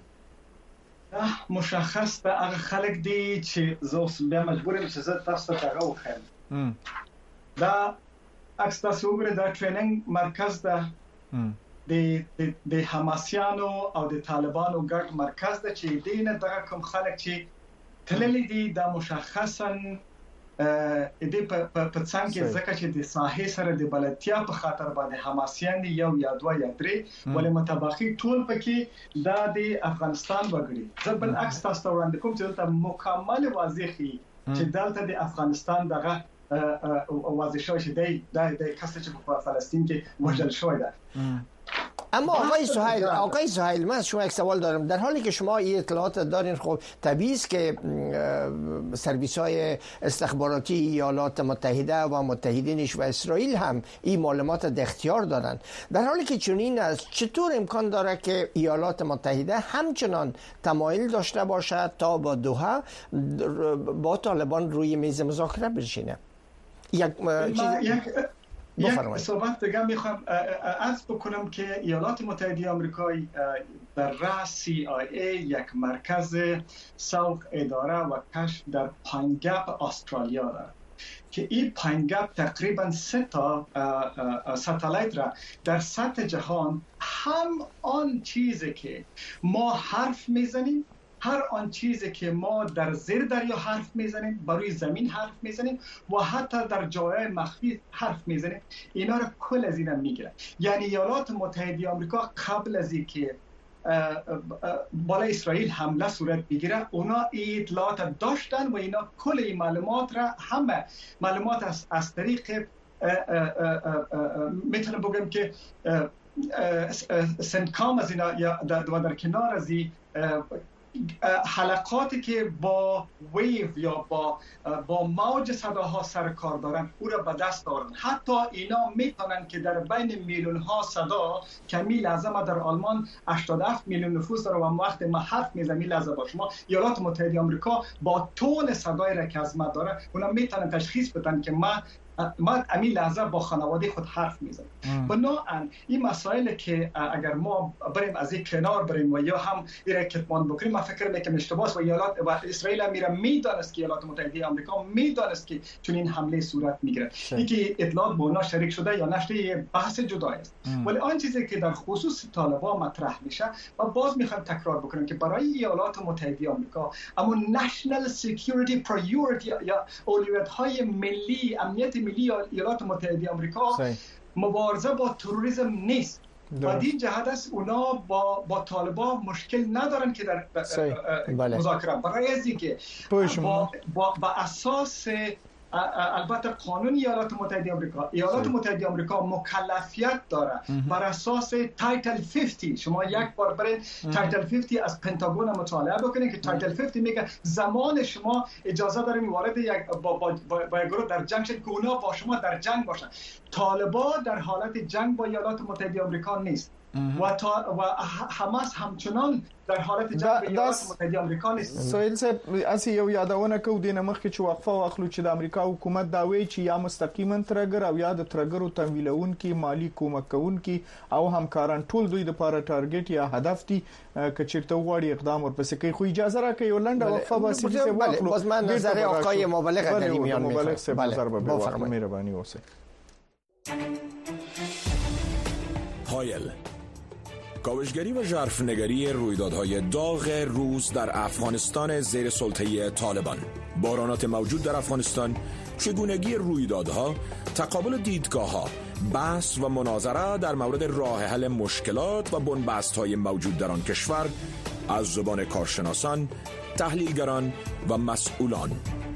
مشخص ده هغه خلک دي چې زه اوس بیا مجبور یم چې زه تاسو ته هغه وښیم. دا عکس تاسو وګورئ دا ټریننګ مرکز ده د د حماسیانو او د طالبانو ګډ مرکز ده چې دینه دغه کوم خلک چې تللی دي دا مشخصا ا دې په په څنګه کې ځکه چې د ساحې سره د بلدتیا په خاطر باندې حماسیان دي یو یا دوه یا درې ولې متباخي ټول پکې دا د افغانستان وګړي زه بل عکس تاسو ته وړاندې کوم چې دلته مکمل واضح وي چې دلته د افغانستان دغه واضح شوی چې د د کسه چې په فلسطین کې وژل شوی ده. اما آقای سهیل آقای سهیل من شما یک سوال دارم در حالی که شما این اطلاعات دارین خب طبیعی است که سرویس‌های استخباراتی ایالات متحده و متحدینش و اسرائیل هم این معلومات در اختیار دارند در حالی که چنین است چطور امکان داره که ایالات متحده همچنان تمایل داشته باشد تا با دوحه با طالبان روی میز مذاکره بنشینه؟ یک چیز یک صحبت دیگه میخوام عرض بکنم که ایالات متحده آمریکایی در رأس سی آی ای یک مرکز سوق اداره و کشف در پاینگپ استرالیا دارد که این پاینگپ تقریبا سه تا ساتلایت را در سطح جهان هم آن چیزی که ما حرف میزنیم هر آن چیزی که ما در زیر دریا حرف میزنیم بروی زمین حرف میزنیم و حتی در جای مخفی حرف میزنیم اینا رو کل از اینا میگیره. یعنی ایالات متحده آمریکا قبل از اینکه بالای اسرائیل حمله صورت بگیره، اونا اطلاعات داشتن و اینا کل این معلومات را، همه معلومات از, از طریق میتونم بگم که سنتکام از اینا یا در, در کنار از این حلقاتی که با ویو یا با با موج صداها سر کار دارن او را به دست دارن. حتی اینا میتونن که در بین میلیون ها صدا که می لحظه ما در آلمان هشتاد و هفت میلیون نفوس داره و وقت ما حرف میزنم می لحظه با شما ایالات متحده آمریکا با تون صدای را که از ما داره اونا میتونن تشخیص بدن که ما ما امی لحظه با خانواده خود حرف میزنیم. بنابراین این مسائل که اگر ما بریم از این کنار بریم و یا هم ایره کتمان بکنیم، من فکر میکنم اشتباس و ایالات و اسرائیل میره میدانست که ایالات متحده آمریکا میدانست که چون این حمله صورت میگیره. اینکه اطلاعات با اونا شریک شده یا نشده بحث جدا است. ولی آن چیزی که در خصوص طالبان مطرح میشه و باز میخوام تکرار بکنم که برای ایالات متحده آمریکا اما نشنال سکیوریتی پرایورتی یا اولویت های ملی، امنیت ملی ایالات متحده آمریکا مبارزه با تروریسم نیست. و دین جهت است اونا با با طالبان مشکل ندارن که در مذاکره برای از اینکه با با با اساس البته قانون ایالات متحده آمریکا ایالات متحده آمریکا مکلفیت داره بر اساس تایتل پنجاه. شما یک بار برید تایتل پنجاه از پنتاگون مطالعه بکنید که تایتل پنجاه میگه زمان شما اجازه دارین وارد یک با با, با, با گروه در جنگ شد که اونا با شما در جنگ باشن. طالبان در حالت جنگ با ایالات متحده آمریکا نیست و تا و حماس همچنان در حالت جنگ با ایالات متحده آمریکا نیست. سویل صاحب اسی یو یادونه کو دینه مخکې چې وقفه واخلو چې د امریکا حکومت دا وایي چې یا مستقیما ترګر او یا د ترګرو تمویلون کی مالی کومک کون کی او همکاران ټول دوی د لپاره ټارګټ یا هدف دي که چیرته وړي اقدام ورپسې کوي. خو اجازه راکړئ ولنډه وقفه بس چې واخلو. باز من نظر آقای مبلغ در میان مبلغ صاحب نظر به بفرمایید. مهربانی اوسئ. هایل کاوشگری و ژرفنگری رویدادهای داغ روز در افغانستان زیر سلطه طالبان، بحرانات موجود در افغانستان، چگونگی رویدادها، تقابل دیدگاه‌ها، بحث و مناظره در مورد راه حل مشکلات و بنبست‌های موجود در آن کشور از زبان کارشناسان، تحلیلگران و مسئولان.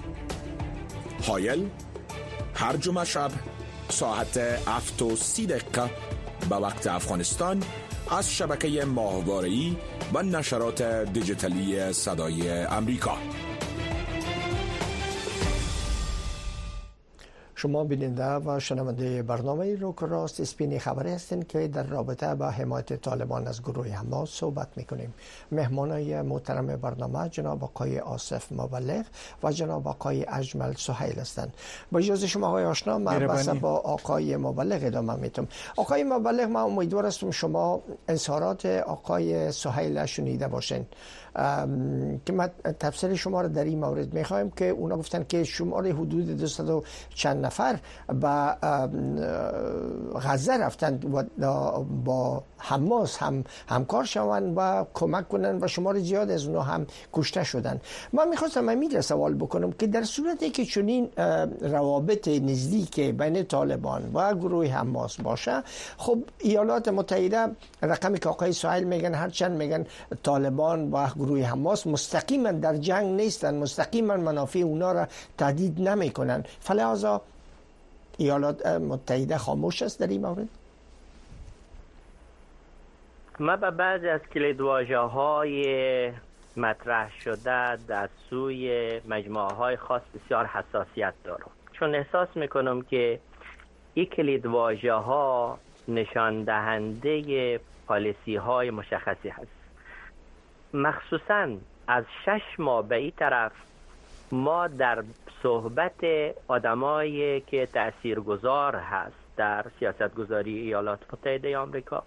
هایل هر جمعه شب ساعت هفت و سی دقیقه به وقت افغانستان از شبکه ماهواره‌ای و نشرات دیجیتالی صدای امریکا. شما بیننده و شنونده برنامه روک راست اسپین خبری هستین که در رابطه با حمایت طالبان از گروه حماس صحبت میکنیم. مهمانای محترم برنامه جناب آقای آصف مبلغ و جناب آقای اجمل سهیل هستند. با اجازه شما آقای آشنا من بحث با آقای مبلغ ادامه میتم. آقای مبلغ، من امیدوار هستم شما اظهارات آقای سهیل شنیده باشین که من تفسیر شما را در این مورد میخوایم که اونا گفتن که شمار حدود دویست و چند نفر به غزه رفتن و با حماس هم همکار شوند و کمک کنن و شمار زیاد از اونها هم کشته شدن. من میخواستم امید سوال بکنم که در صورتی که چنین روابط نزدیک بین طالبان و گروه حماس باشه، خب ایالات متحده رقمی که آقای سهیل میگن هرچند میگن طالبان و گروه حماس مستقیما در جنگ نیستن، مستقیما منافع اونا را تهدید نمیکنن، فلذا ایالات متحده خاموش است در این مورد؟ ما به بعضی از کلیدواژه‌های مطرح شده در سوی مجموعه های خاص بسیار حساسیت دارم، چون احساس میکنم که این کلیدواژه‌ها نشان دهنده پالیسی های مشخصی هست. مخصوصا از شش ماه به این طرف ما در صحبت آدمایی که تاثیرگذار هست در سیاستگذاری ایالات متحده آمریکا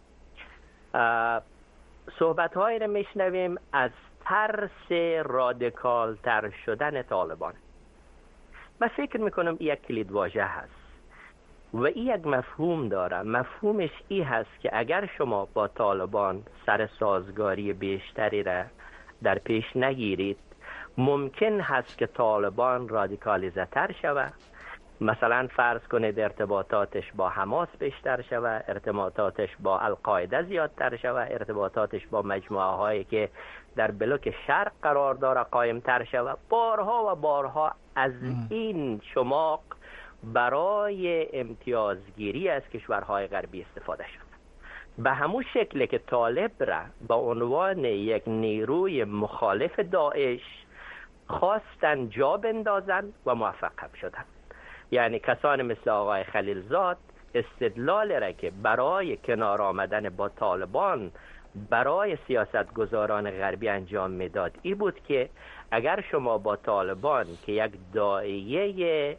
صحبت هایی را میشنویم از ترس رادیکال تر شدن طالبان. من فکر میکنم این یک کلیدواژه هست و این یک مفهوم داره. مفهومش این هست که اگر شما با طالبان سر سازگاری بیشتری را در پیش نگیرید، ممکن هست که طالبان رادیکالیزه تر شود مثلا فرض کنید ارتباطاتش با حماس بیشتر شود، ارتباطاتش با القاعده زیادتر شود، ارتباطاتش با مجموعه هایی که در بلوک شرق قرار داره قایم تر شود. بارها و بارها از این شماق برای امتیازگیری از کشورهای غربی استفاده شد. به همون شکل که طالب را به عنوان یک نیروی مخالف داعش خواستن جا بندازن و موفق هم شدن. یعنی کسان مثل آقای خلیلزاد استدلال را که برای کنار آمدن با طالبان برای سیاستگزاران غربی انجام میداد این بود که اگر شما با طالبان که یک داعیه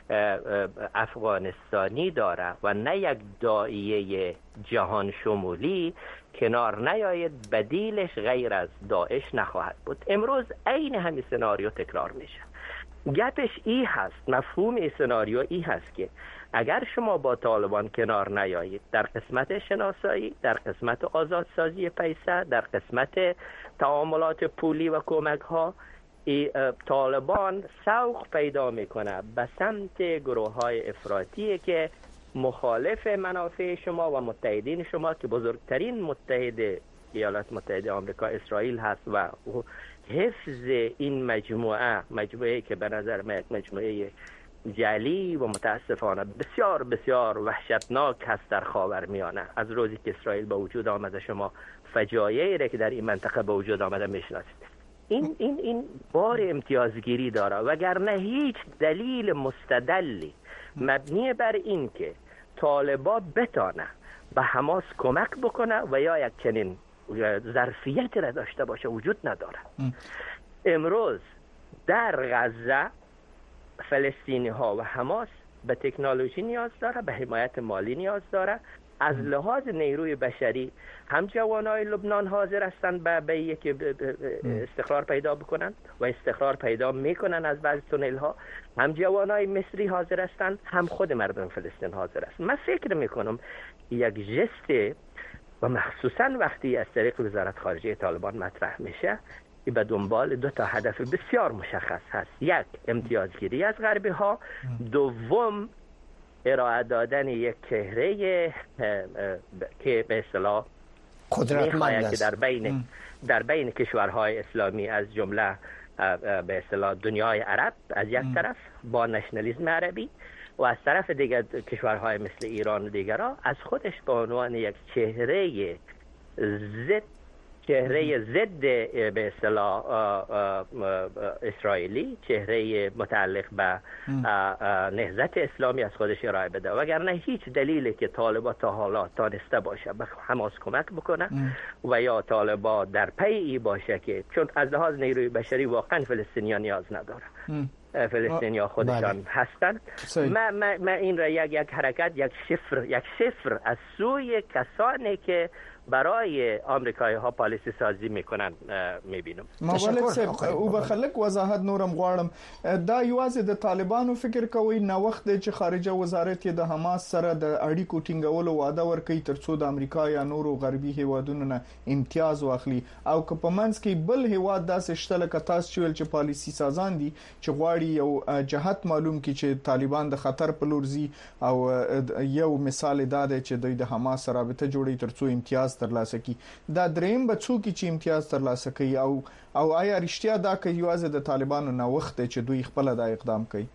افغانستانی داره و نه یک داعیه جهان شمولی کنار نیاید، بدیلش غیر از داعش نخواهد بود. امروز عین همین سناریو تکرار میشه. گپش ای هست، مفهوم این سناریو ای هست که اگر شما با طالبان کنار نیایید در قسمت شناسایی، در قسمت آزادسازی پیسه، در قسمت تعاملات پولی و کمک ها، طالبان سوق پیدا میکنه به سمت گروه های افراطی که مخالف منافع شما و متحدین شما که بزرگترین متحد ایالات متحده آمریکا اسرائیل هست و حفظ این مجموعه مجموعه که به نظر من یک مجموعه جعلی و متاسفانه بسیار بسیار وحشتناک هست در خاورمیانه. از روزی که اسرائیل به وجود آمده شما فجایعی را که در این منطقه به وجود آمده میشناسید. این این این بار امتیازگیری داره، وگرنه هیچ دلیل مستدلی مبنی بر این که طالبا بتانه به حماس کمک بکنه و یا یک چنین ظرفیت را داشته باشه وجود نداره. امروز در غزه فلسطینی ها و حماس به تکنولوژی نیاز داره، به حمایت مالی نیاز داره. از لحاظ نیروی بشری هم جوانای لبنان حاضر هستند به به یک استقرار پیدا بکنند و استقرار پیدا میکنن از بعض تونل ها، هم جوانای مصری حاضر هستند، هم خود مردم فلسطین حاضر است. من فکر میکنم یک جست و مخصوصا وقتی از طریق وزارت خارجه طالبان مطرح میشه به دنبال دو تا هدف بسیار مشخص هست. یک، امتیازگیری از غربی ها. دوم، ارائه دادن یک چهره که به اصطلاح قدرتمند است که در بین در بین کشورهای اسلامی از جمله به اصطلاح دنیای عرب از یک طرف با نشنالیسم عربی و از طرف دیگر کشورهای مثل ایران و دیگرها از خودش به عنوان یک چهره ضد چهره ضد به اصطلاح اسرائیلی، چهره متعلق به نهضت اسلامی از خودش ارائه بده، وگرنه هیچ دلیلی که طالبا تا حالا تانسته باشه به حماس کمک بکنه و یا طالبا در پی ای باشه که چون از لحاظ نیروی بشری واقعا فلسطینیان نیاز نداره، فلسطینیا خودشان هستند. ما, ما, ما این را یک یک حرکت یک شفر یک شفر از سوی کسانی که برای آمریکایی ها پالیسی سازی میکنن میبینم. مولد صاحب او بخلک وضاحت نورم غواړم دا یوازې د طالبانو فکر کوي نو وخت چې خارجه وزارت د حماس سره د اړیکو ټینګولو وعده ورکړي ترڅو د امریکا یا نورو غربي هیوادونو نه امتیاز واخلي او که په منځ کې بل هیواد داسې شته لکه تاسو چې چې پالیسی سازان دي چې غواړي یو جهت معلوم کړي چې طالبان د خطر په لور ځي او یو مثال دا دی چې د حماس سره رابطه جوړي ترڅو امتیاز ترلاسه کی. دا دریم به څوک چې امتیاز ترلاسه کوي او او آیا رښتیا دا کوي یوازې د طالبانو نه وخت چې دوی خپل دا اقدام کوي؟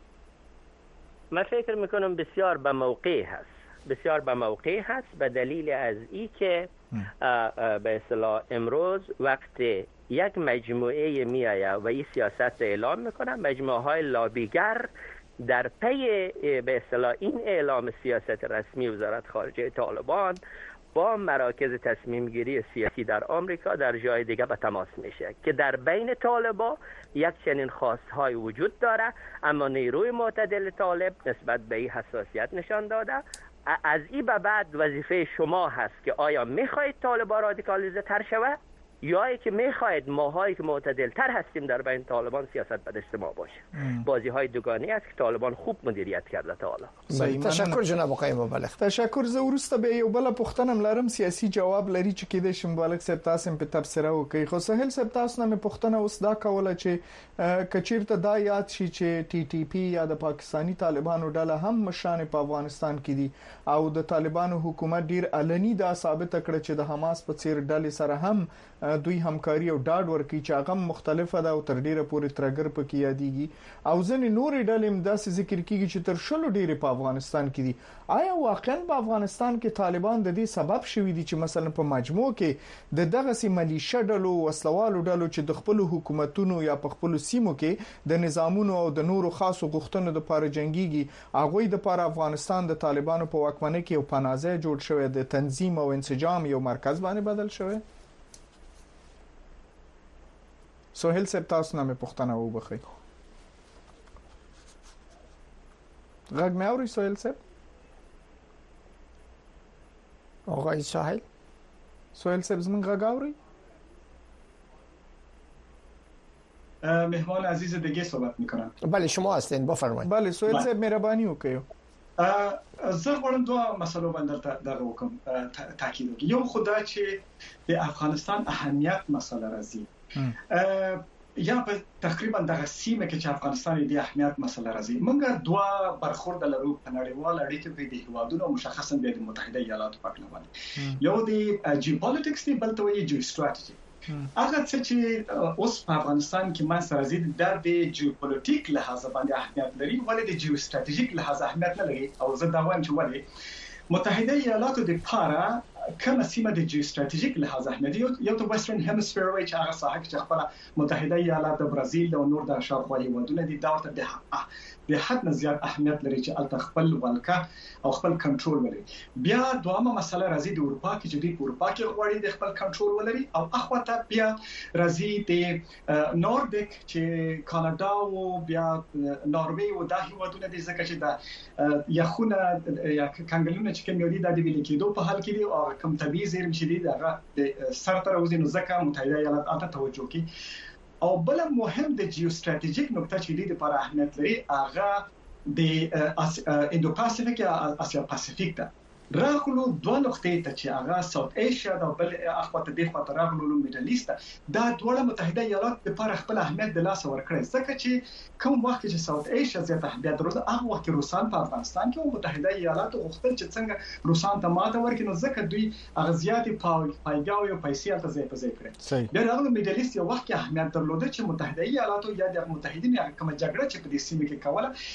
من فکر میکنم بسیار به موقع هست، بسیار به موقع هست به دلیل از ای که به اصطلاح امروز وقت یک مجموعه میآید و این سیاست اعلام میکنه، مجموعه های لابیگر در پی به اصطلاح این اعلام سیاست رسمی وزارت خارجه طالبان با مراکز تصمیم گیری سیاسی در آمریکا در جای دیگه به تماس میشه که در بین طالبا یک چنین خواستهای وجود داره، اما نیروی معتدل طالب نسبت به این حساسیت نشان داده. از این به بعد وظیفه شما هست که آیا میخواهید طالبا رادیکالیزه تر شود یا که میخواهید ماهایی که معتدل تر هستیم در بین طالبان سیاست بد اجتماع باشه. بازی های دوگانه است که طالبان خوب مدیریت کرده تا حالا. تشکر جناب آقای مبلغ. تشکر. زه ورسته به یو بل پوښتنه لرم سیاسي جواب لري چې کېدې شم مبلغ صاحب تاسو په تبصره وکړي. خو سهیل صاحب تاسو نه پوښتنه اوس دا کوله چې کچیرته دا یاد شي چې ټي ټي پی یا د پاکستانی طالبانو ډله هم مشان په افغانستان کې دي او د طالبانو حکومت ډیر علني دا ثابت کړ چې د حماس په څیر ډلې سره هم دوی همکاري او ډاډ ورکړي چې هغه مختلفه ده او تر ډیره پورې ترګر پکې یادېږي او ځنې نورې ډلې هم داسې ذکر کیږي چې تر شلو ډیره په افغانستان کې دي. آیا واقعا په افغانستان کې طالبان د دې سبب شوي دي چې مثلا په مجموع کې د دغه سي ملیشیا ډلو وسلوالو ډلو چې د خپل حکومتونو یا په خپل سیمو کې د نظامونو او د نورو خاصو غوښتنو د لپاره جنگيږي هغه د لپاره افغانستان د طالبانو په واکمنۍ کې یو پناهځای جوړ شوی د تنظیم او انسجام یو مرکز باندې بدل شوی؟ سهیل صاحب تاسو نه پوښتنه وبخښئ. غږ مې اوري سهیل صاحب؟ آقای سهیل سهیل صاحب زمون غږ اوري؟ مهمان عزیز دیگه صحبت میکنم. بله شما هستین بفرمایید. بله سهیل صاحب مهرباني وکړئ. زه غواړم دوه مسلو باندې دغه وکم تاکید وکړم. یو خدای چې د افغانستان اهمیت مسله راځي یا په تقریبا دغه سیمه کې چې افغانستان د اهمیت مسله راځي موږ دوه برخورد لرو په نړیوال اړیکو کې د هیوادونو مشخصا د متحده ایالاتو په اړه باندې یو د جیوپولیټکس دی بل ته وایي جیو ستراتیجي. هغه څه چې اوس په افغانستان کې ما سره زید د جیوپولیټیک لحاظ باندې اهمیت لري ولې د جیو ستراتیژیک لحاظ اهمیت نه لري او زه دا وایم چې ولې متحده ایالاتو د پاره کومه سیمه د جیو ستراتیژیک لحاظ اهمیت یو ته وسترن هیمسفیر وایي چې هغه ساحه چې خپل متحده ایالات د برازیل او نور د شاوخوا هیوادونو دي دا ورته د د حد نه زیات اهمیت لري چې الته خپل ولکه او خپل کنټرول ولري. بیا دوامه مسله راځي د اروپا کې چې د اروپا کې غواړي د خپل کنټرول ولري او اخواته بیا راځي د نوردیک چې کاناډا او بیا ناروې او د هیوادونو د ځکه چې د یخونه یا کنګلونه چې کوم یو دي د ویل کېدو په حال کې دي او کوم طبيعي زیرم شدید هغه د سر تر وزن ځکه متحده ایالات اته توجه کوي. او بل مهم د جیو ستراتیژیک نقطه چې د لپاره اهمیت لري هغه د انډو پاسفیک یا اسیا پاسفیک ده. راغلو دوه نقطې ته چې هغه ساوث ایشیا د بل اخواته د خواته راغلو میډل ایست دا ډوله متحده ایالات لپاره خپل اهمیت د لاس ورکړي ځکه چې کوم وخت چې ساوث ایشیا زیات اهمیت درلود هغه وخت روسان په افغانستان کې او متحده ایالات غوښتل چې څنګه روسان ته ماته ورکړي نو ځکه دوی هغه زیاتې پایګاوي او پیسې الته ځای په ځای کړې. د راغلو میډل ایست یو وخت اهمیت درلود چې متحده ایالات یا د متحدین کوم جګړه چې په دې سیمه کې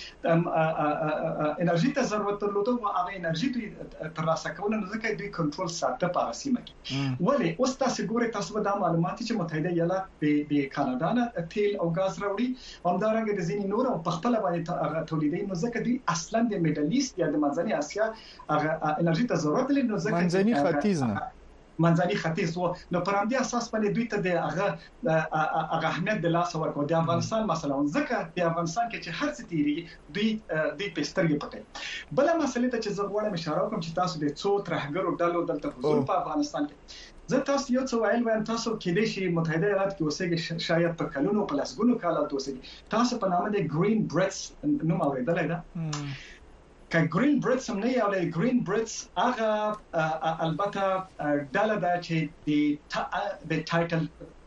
کوله انرژي ته ضرورت درلود او هغه انرژي دوی ترلاسه کول نو ځکه دوی کنټرول ساته په سیمه کې. ولی اوس تاسو ګورئ تاسو به دا معلومات چې متحده ایالات د کاناډا نه تیل او غاز راوړي او دا رنګ د ځینې نور په خپل باندې تولیدي نو ځکه دوی اصلا د میډل ایست یا د منځنۍ اسیا هغه انرژي ته ضرورت لري نو ځکه منځنۍ ختیځ نه منځني ختیځ وو نو پر همدې اساس باندې دوی ته د هغه هغه اهمیت د لاس ورکو د افغانستان مثلا ځکه د افغانستان کې چې هر څه تیری دوی د پسترګې پټي. بل مسله ته چې زه غواړم اشاره وکړم چې تاسو د څو ترهګرو ډلو دلته حضور په افغانستان کې زه تاسو یو څه وایل وایم تاسو کې د شي متحده ایالات کې اوسېږي شاید په کلونو په لسګونو کال اوسېږي تاسو په نامه د گرین بریټس نوم اوریدلای دا که گرین بریټس هم نه یو گرین بریټس هغه البته ډله ده چې د د ټایټل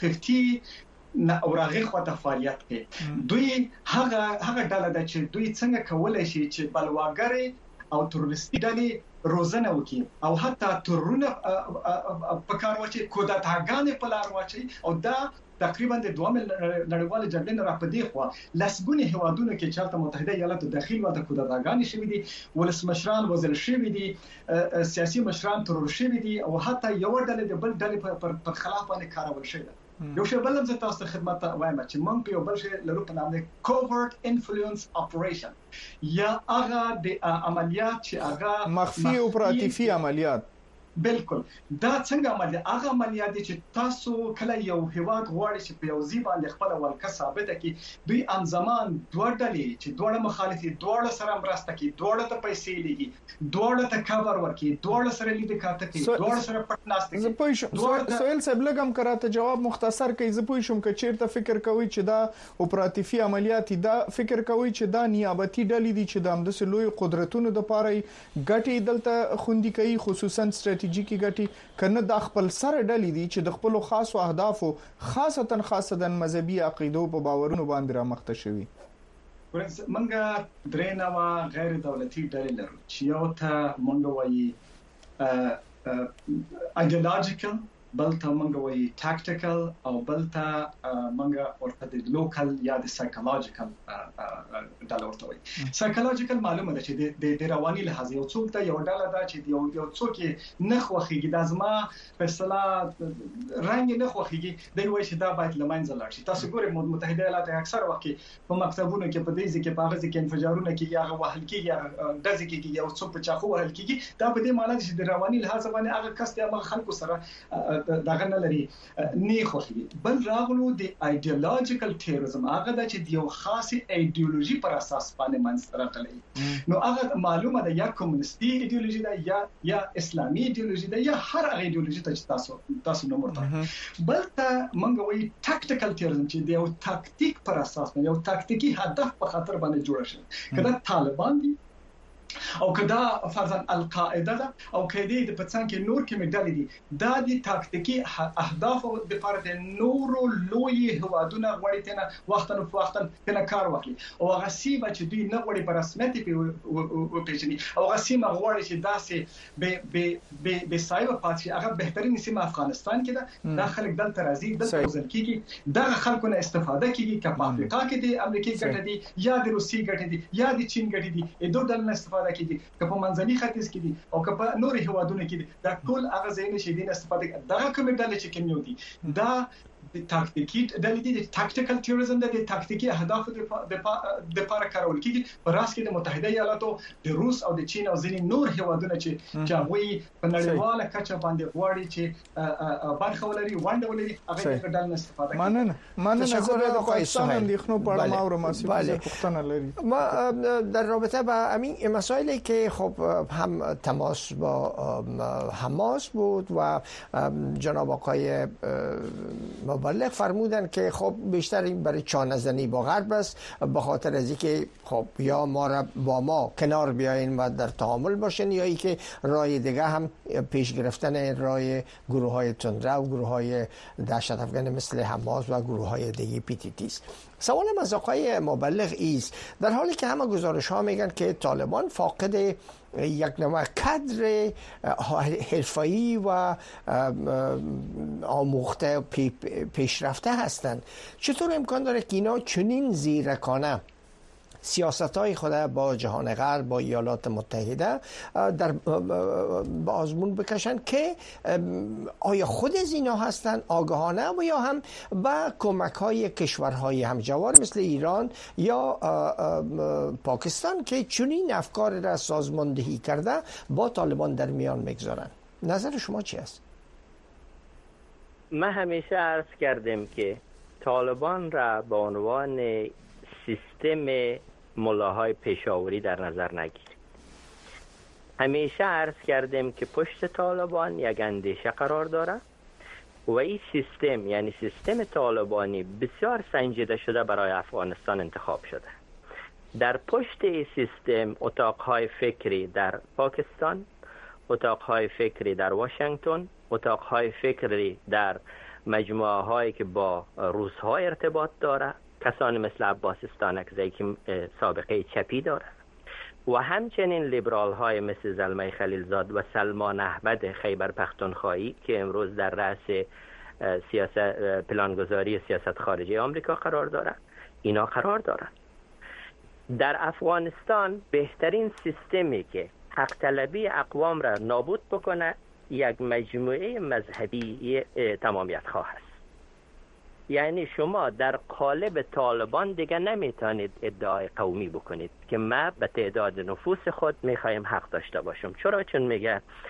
پنځه نه اورغه خواته فعالیت کوي. دوی هغه هغه ډله ده چې دوی څنګه کولای شي چې بلواګری او تروریستي ډلې روزنه وکړي او حتی ترونه په کار واچي کودتاګانې په لار واچي او دا تقریبا د دوه نړیوال جګړې نه راپدې خو لسګونی هیوادونو کې چې متحده ایالاتو داخل و د کودتاګانې شوې دي ولسمشران وزل شوې دي سیاسي مشران ترور شوې دي او حتی یو ډله د بل ډلې په خلاف باندې کارول شوی ده. یو شی بل هم تاسو خدمت وایم چې مونږ په یو بل شی لرو په نامه کوورت انفلوئنس اپریشن یا هغه د عملیات چې هغه مخفي اپراتیفي عملیات بالکل دا څنګه عملیات هغه عملیات چې تاسو کله یو هیواد غواړي چې په یو ځای باندې خپل ولکه ثابته کړي دوی همزمان دوه ډلې چې دوه مخالفي دوه سره مرسته کوي دوه ته پیسې لګي دوه ته کور ورکي دوه سره لید کاته کوي دوه سره پټناست کوي زه پوه شم سویل صاحب لګم کراته جواب مختصر کوي زه پوه شم چې چیرته فکر کوي چې دا اپراتیفي عملیات دا فکر کوي چې دا نیابتي ډلې دي چې د همداسې لوی قدرتونو د پاره ګټي دلته خوندي کوي خصوصا ستراتیژیکي ګټي کنه د خپل سره ډلې دي چې د خپل خاصو اهدافو خاصتا خاصتا مذهبي عقیدو په باورونو باندې را مخته شوي منګه درې نوه غیر دولتي ډلې لرو چې یو ته منګه وایي ایديولوژیکل بل ته منګه وایي ټاکټیکل او بل ته منګه ورته د لوکل یا د سایکولوژیکل ډله ورته وایي سایکولوژیکل معلومه ده چې د رواني لحاظ یو څوک ته یو ډله ده چې یو یو څوک نه خوخيږي د ازما په اصطلاح رنګ نه خوخيږي دی وایي چې دا باید لمنځه لاړ شي تاسو ګورئ متحده ایالات اکثر وخت په مکتبونو کې په دې ځکه په هغه ځکه انفجارونه کې یا وهل کې یا د ځکه یو څوک په چاخو وهل کېږي دا په دې معنی چې د رواني لحاظ باندې هغه کس ته هغه خلکو سره دغه نه لري نه خوخي بل راغلو د ایديولوژیکل ټیرریزم هغه د چې یو خاصه ایديولوژي پر اساس باندې منځ راغلي نو هغه معلومه ده یا کمونیستي ایديولوژي ده یا یا اسلامي ایديولوژي ده یا هر هغه ایديولوژي ته تاسو تاسو نو مرته بل ته منګه وایي ټاکټیکل ټیرریزم چې د یو تاکتیک پر اساس باندې یو تاکتیکي هدف په خاطر باندې جوړ شي کله طالبان دي او کدا فرضاً القاعده ده او کدی د پڅان کې نور کې مډالې دي دا د تاکتیکي اهداف او د لپاره د نورو لوی هوادونه غوړي تنه وختن په وختن کنه کار وکړي او هغه سیمه چې دوی نه غوړي په رسمیت په پیژني او هغه سیمه غوړي چې داسې به به به به سایبر پاتې هغه بهترین سیمه افغانستان کې ده دا خلک دلته راځي دلته ځل کېږي دا خلکو نه استفاده کیږي که په افریقا کې د امریکای ګټه دي یا د روسي ګټه دي یا د چین ګټه دي دوه ډول نه استفاده کیږي که په منځني ختیځ کې دي او که په نورو هیوادونو کې دي دا ټول هغه ځایونه چې دین استفاده کوي دا کوم ډول چې کوم دي دا د تاکتیکي ډلې دي د ټاکټیکل ټیرریزم د تاکتیکي اهداف د د لپاره کارول کیږي په راس کې د متحده ایالاتو د روس او د چین او ځینې نور هیوادونه چې چې هغه په نړیواله کچه باندې غواړي چې برخه ولري ونډه ولري هغه د ډول استفاده کوي مننه مننه زه د پاکستان اندېښنو په اړه ما ورما سیاسي پوښتنه لري ما در رابطه با همین مسائلی که خب هم تماس با حماس بود و جناب آقای مبلغ فرمودن که خب بیشتر این برای چانه زنی با غرب است به خاطر از اینکه خب یا ما را با ما کنار بیاین و در تعامل باشین یا اینکه راه دیگه هم پیش گرفتن راه گروه های تندرو و گروه های دهشت افغان مثل حماس و گروه های دیگه پی تی تی است. سوالم از آقای مبلغ است در حالی که همه گزارش ها میگن که طالبان فاقد یک نوع کادر حرفه‌ای و آموخته پیشرفته هستند چطور امکان داره که اینا چنین زیرکانه سیاست‌های خود با جهان غرب با ایالات متحده در آزمون بکشن که آیا خود از اینا هستند آگاهانه و یا هم با کمک‌های کشورهای همجوار مثل ایران یا پاکستان که چنین افکار را سازماندهی کرده با طالبان در میان میگذارن. نظر شما چی است؟ ما همیشه عرض کردیم که طالبان را به عنوان سیستم ملاهای پیشاوری در نظر نگیریم. همیشه عرض کردیم که پشت طالبان یک اندیشه قرار داره و این سیستم یعنی سیستم طالبانی بسیار سنجیده شده برای افغانستان انتخاب شده. در پشت این سیستم اتاقهای فکری در پاکستان، اتاقهای فکری در واشنگتن، اتاقهای فکری در مجموعه هایی که با روس‌ها ارتباط داره، کسانی مثل عباس استانکزی که سابقه چپی داره و همچنین لیبرال های مثل زلمه خلیلزاد و سلمان احمد خیبر پختونخوایی که امروز در رأس سیاست پلانگذاری سیاست خارجی آمریکا قرار دارند، اینا قرار دارند. در افغانستان بهترین سیستمی که حق طلبی اقوام را نابود بکنه یک مجموعه مذهبی تمامیت خواه است. یعنی شما در قالب طالبان دیگه نمیتونید ادعای قومی بکنید که ما به تعداد نفوس خود میخوایم حق داشته باشیم. چرا؟ چون میگه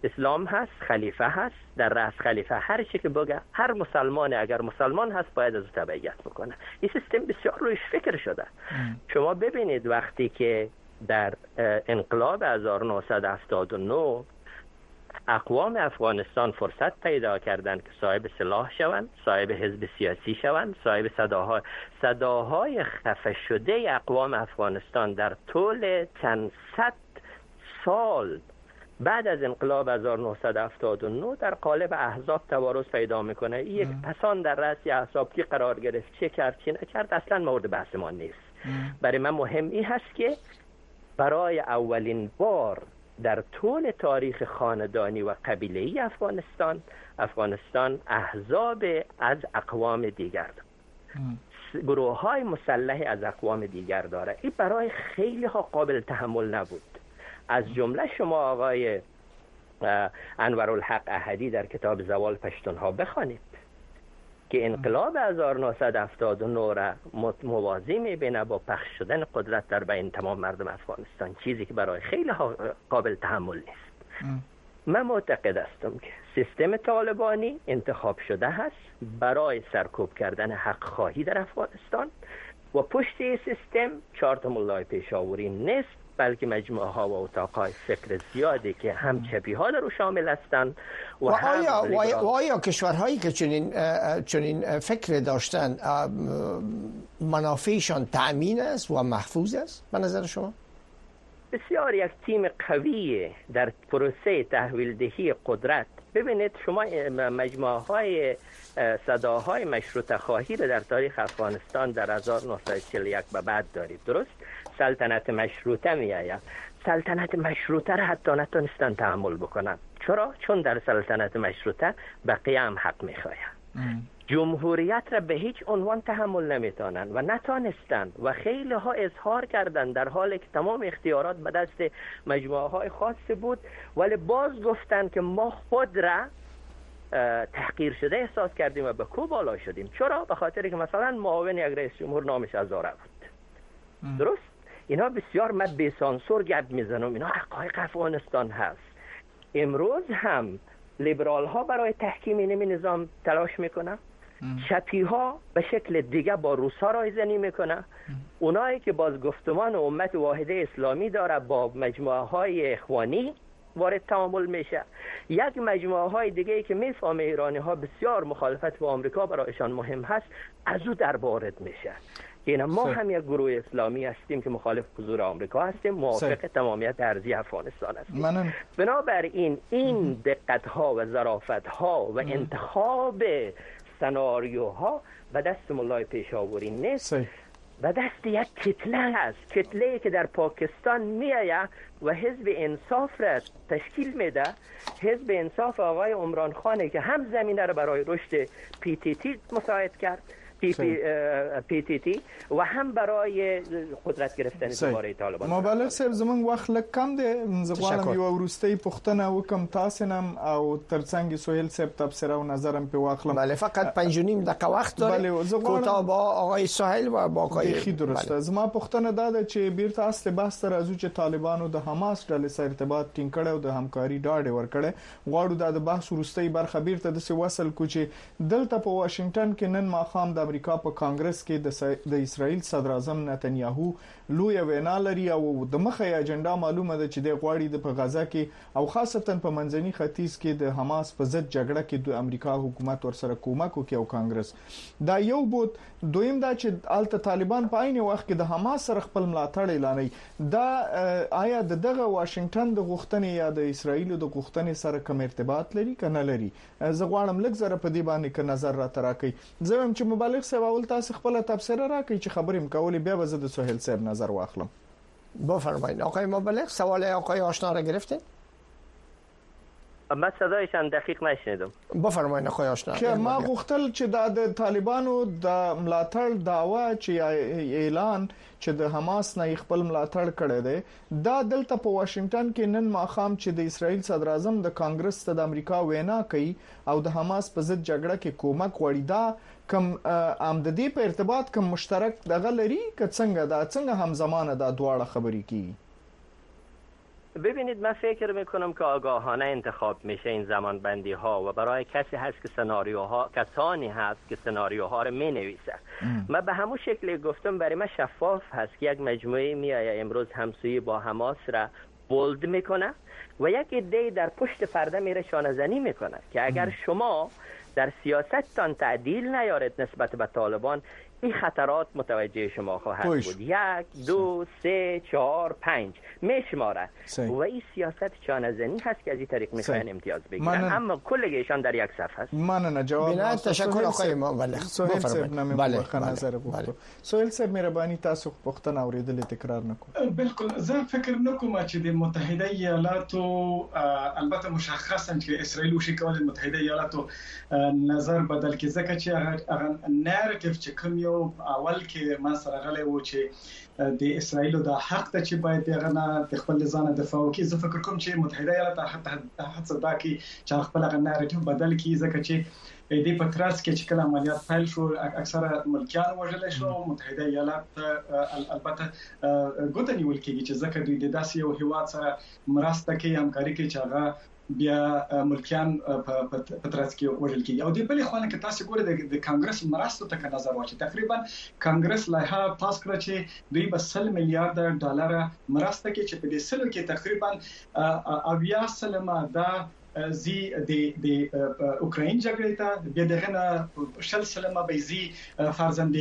اسلام هست، خلیفه هست، در رأس خلیفه هر چی که بگه هر مسلمان اگر مسلمان هست باید از تبعیت بکنه. این سیستم بسیار رویش فکر شده. ام. شما ببینید وقتی که در انقلاب هزار و نهصد و هفتاد و نه اقوام افغانستان فرصت پیدا کردند که صاحب سلاح شوند، صاحب حزب سیاسی شوند، صاحب صداهای صداهای خفه شده اقوام افغانستان در طول چند صد سال بعد از انقلاب هزار و نهصد و هفتاد و نه در قالب احزاب توارث پیدا میکنه. این یک پسان در رأس احزاب که قرار گرفت، چه کرد چه نکرد اصلا مورد بحث ما نیست. برای من مهم این هست که برای اولین بار در طول تاریخ خاندانی و قبیله‌ای افغانستان افغانستان احزاب از اقوام دیگر داره، گروه های مسلح از اقوام دیگر داره. این برای خیلی ها قابل تحمل نبود. از جمله شما آقای انورالحق احدی در کتاب زوال پشتونها بخوانید که انقلاب هزار و نهصد و هفتاد و نه را موازی می‌بینه با پخش شدن قدرت در بین تمام مردم افغانستان، چیزی که برای خیلی ها قابل تحمل نیست. ام. من معتقد هستم که سیستم طالبانی انتخاب شده هست برای سرکوب کردن حق خواهی در افغانستان و پشت این سیستم چهار تا ملای پیشاوری نیست، بلکه مجموعه ها و اتاق های فکر زیادی که هم چپی ها در شامل هستند و, و آیا و آیا, و آیا کشورهایی که چنین چنین فکر داشتن منافعشان تأمین است و محفوظ است به نظر شما؟ بسیار یک تیم قوی در پروسه تحویل دهی قدرت. ببینید شما مجموعه های صداهای مشروطه خواهی را در تاریخ افغانستان در هزار و نهصد و چهل و یک به بعد دارید، درست؟ سلطنت مشروطه می آید. سلطنت مشروطه را حتی نتونستن تحمل بکنن. چرا؟ چون در سلطنت مشروطه بقیه هم حق می خواهند. جمهوریت را به هیچ عنوان تحمل نمیتونن و نتانستن و خیلی ها اظهار کردن در حالی که تمام اختیارات به دست مجموعه های خاص بود، ولی باز گفتن که ما خود را تحقیر شده احساس کردیم و به کو بالا شدیم. چرا؟ به خاطر که مثلا معاون یک رئیس جمهور نامش هزاره بود. ام. درست؟ اینا بسیار من به سانسور گرد میزنم، اینا حقایق افغانستان هست. امروز هم لیبرال ها برای تحکیم این نظام تلاش میکنن، چپی ها به شکل دیگه با روس ها رایزنی میکنن، اونایی که باز گفتمان امت واحده اسلامی داره با مجموعه های اخوانی وارد تعامل میشه. یک مجموعه های دیگه که میفهمه ایرانی ها بسیار مخالفت با آمریکا برایشان مهم هست، از او در وارد میشه. یعنی ما هم یک گروه اسلامی هستیم که مخالف حضور آمریکا هستیم، موافق تمامیت ارضی افغانستان هستیم. من... بنابراین این دقت ها و ظرافت ها و انتخاب سناریوها و دست ملای پیشاوری نیست، و دست یک کتله هست، کتله که در پاکستان میآید و حزب انصاف را تشکیل میده. حزب انصاف آقای عمران خانه که هم زمینه را برای رشد پی تی تی مساعد کرد، پی, پی, پی تی تی و هم برای قدرت گرفتن دوباره طالبان. مبالغ صاحب زمونږ وخت لږ کم دی، زه غواړم یو وروستۍ پوښتنه وکم تاسو نم او ترڅنګ سهیل صاحب تبصره و نظرم په واخلم. بله فقط پنج و نیم دقیقه وقت داریم. کوتاه با آقای سهیل و با آقای خی درسته. زما پوښتنه دا ده چې بیرته اصل بحث تر ازو چې طالبانو د حماس ډلې سره ارتباط ټینګ کړي او د همکاري ډاډ ورکړي، غواړو دا د بحث وروستۍ برخه بیرته د وصل کو چې دلته په واشنگټن کې نن ماخام د امریکا په کانګرس کې د اسرائیل صدر اعظم نتنیاهو لوی وینا لري او د مخه اجنډا معلومه ده چې د غواړي د په غزا کې او خاصتا په منځني ختیځ کې د حماس په ضد جګړه کې د امریکا حکومت ورسره کومک وکړي او کانګرس دا یو بود. دویم دا چې الته طالبان په عین وخت کې د حماس سره خپل ملاتړ اعلانوي. دا آیا د دغه واشنگټن د غوښتنې یا د اسرائیل د غوښتنې سره کوم ارتباط لري کنه لري؟ زه غواړم لږ زره په دې باندې ک نظر را تراکې. زه هم چې مبالغ سوال تاسو خپل تفسیر راکړئ چې خبرې مکولې بیا به زه د سهیل صاحب نظر واخلم. بفرمایید آقای مبلغ، سوال آقای آشنا را گرفتین؟ من صدایشان دقیق نشنیدم. بفرمایید آقای آشنا. که ما غوښتل چې د طالبانو د ملاتړ داوا چې اعلان چې د حماس نه خپل ملاتړ کړی دی، دا دلته په واشنگټن کې نن ماخام چې د اسرائیل صدر اعظم د کانګرس ته د امریکا وینا کوي او د حماس په ضد جګړه کې کومک وړي، دا کم امدادي په ارتباط کم مشترک دغه لري که څنګه دا څنګه هم زمانه دا دواړه خبرې کی؟ ببینید من فکر میکنم که آگاهانه انتخاب میشه این زمان بندی ها و برای کسی هست که سناریوها کسانی هست که سناریوها رو مینویسه. من به همون شکل گفتم برای من شفاف هست که یک مجموعه میایه امروز همسویی با حماس را بولد میکنه و یک عده در پشت پرده میره شانه زنی میکنه که اگر شما در سیاستتان تعدیل نیارید نسبت به طالبان این خطرات متوجه شما خواهد پوش. بود. یک دو سه چهار پنج میشماره و این سیاست چانه‌زنی هست که از این طریق میخواین امتیاز بگیرن من... اما کلگیشان در یک صف هست. من نه جواب بنا تشکر آقای مولخ. سهیل صاحب نامه مخه نظر بوخته. سهیل صاحب مهرباني تاسو پښتنه اوریدل تکرار نکو. بالکل زه فکر نکوم چې د متحده ایالاتو البته مشخصا چې اسرائیل وشي کول متحده ایالاتو نظر بدل کی ځکه چې هغه نریټیو چې کوم یو اول کې ما سره غلې و چې د اسرائیل د حق ته چې باید هغه نه د خپل ځان دفاع وکړي. زه فکر کوم چې متحده ایالات هڅه دا کوي چې خپل هغه نریټیو بدل کړي ځکه چې د پتراس کې چې کله عملیات پیل شو اکثره ملکیان وژل شو. متحده ایالات البته ګوته نیول کېږي چې ځکه دوی د داسې یو هیواد سره مرسته کوي همکاري کوي چې هغه بیا ملکیان په پتراس کې وژل کېږي. او د بلې خوا کې تاسو ګورئ د کانګرس مرستو ته نظر واچي تقریبا کانګرس لایحه پاس کړه چې دوی به سل میلیارډ ډالر مرسته کوي چې په دې سلو کې تقریبا اویا سلمه دا زی د د اوکراین جګړې ته بیا دغه نه شل سلمه به زی فرزند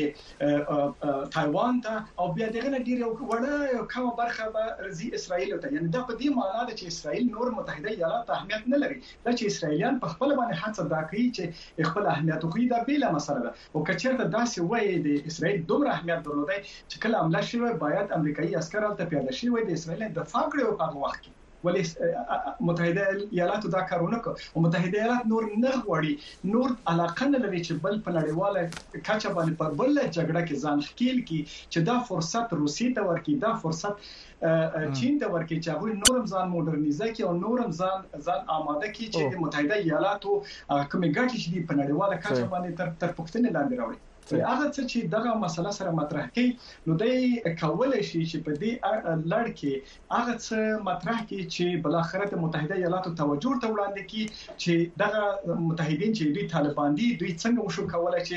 تایوان ته او بیا دغه نه ډیر وړه کومه برخه به زی اسرائیل ته. یعنی دا په دې معنی ده چې اسرائیل نور متحده ایالات اهمیت نه لري. دا چې اسرائیلیان په خپل باندې هڅه دا کوي چې خپل اهمیت کوي دا بیل مسله ده. او کچېرته داسې وایي د اسرائیل دومره اهمیت درلودای چې کله حمله شوه باید امریکایي عسكر ته پیاده شي وای د اسرائیل دفاع کړو په وخت کې ولی متحده ایالات دا کارونه کوي او متحده ایالات نور نه غواړي نور علاقه نه لري چې بل په نړیواله کچه باندې په بل جګړه کې ځان ښکیل کی چې دا فرصت روسي ته ورکړي دا فرصت چین ته ورکړي چې هغه نورم ځان موډرنیزه کوي او نورم ځان ځان آماده کوي چې د متحده ایالاتو کومې ګټې چې په نړیواله کچه باندې تر تر پښتنې لاندې راوړي. هغه څه چې دغه مسله سره مطرح کړي نو دوی کولای شي چې په دې لړ کې هغه څه مطرح کړي چې بل اخرت متحده ایالاتو توجه ته وړاندې کړي چې دغه متحدین چې دوی طالبان دي دوی څنګه وشو کولای چې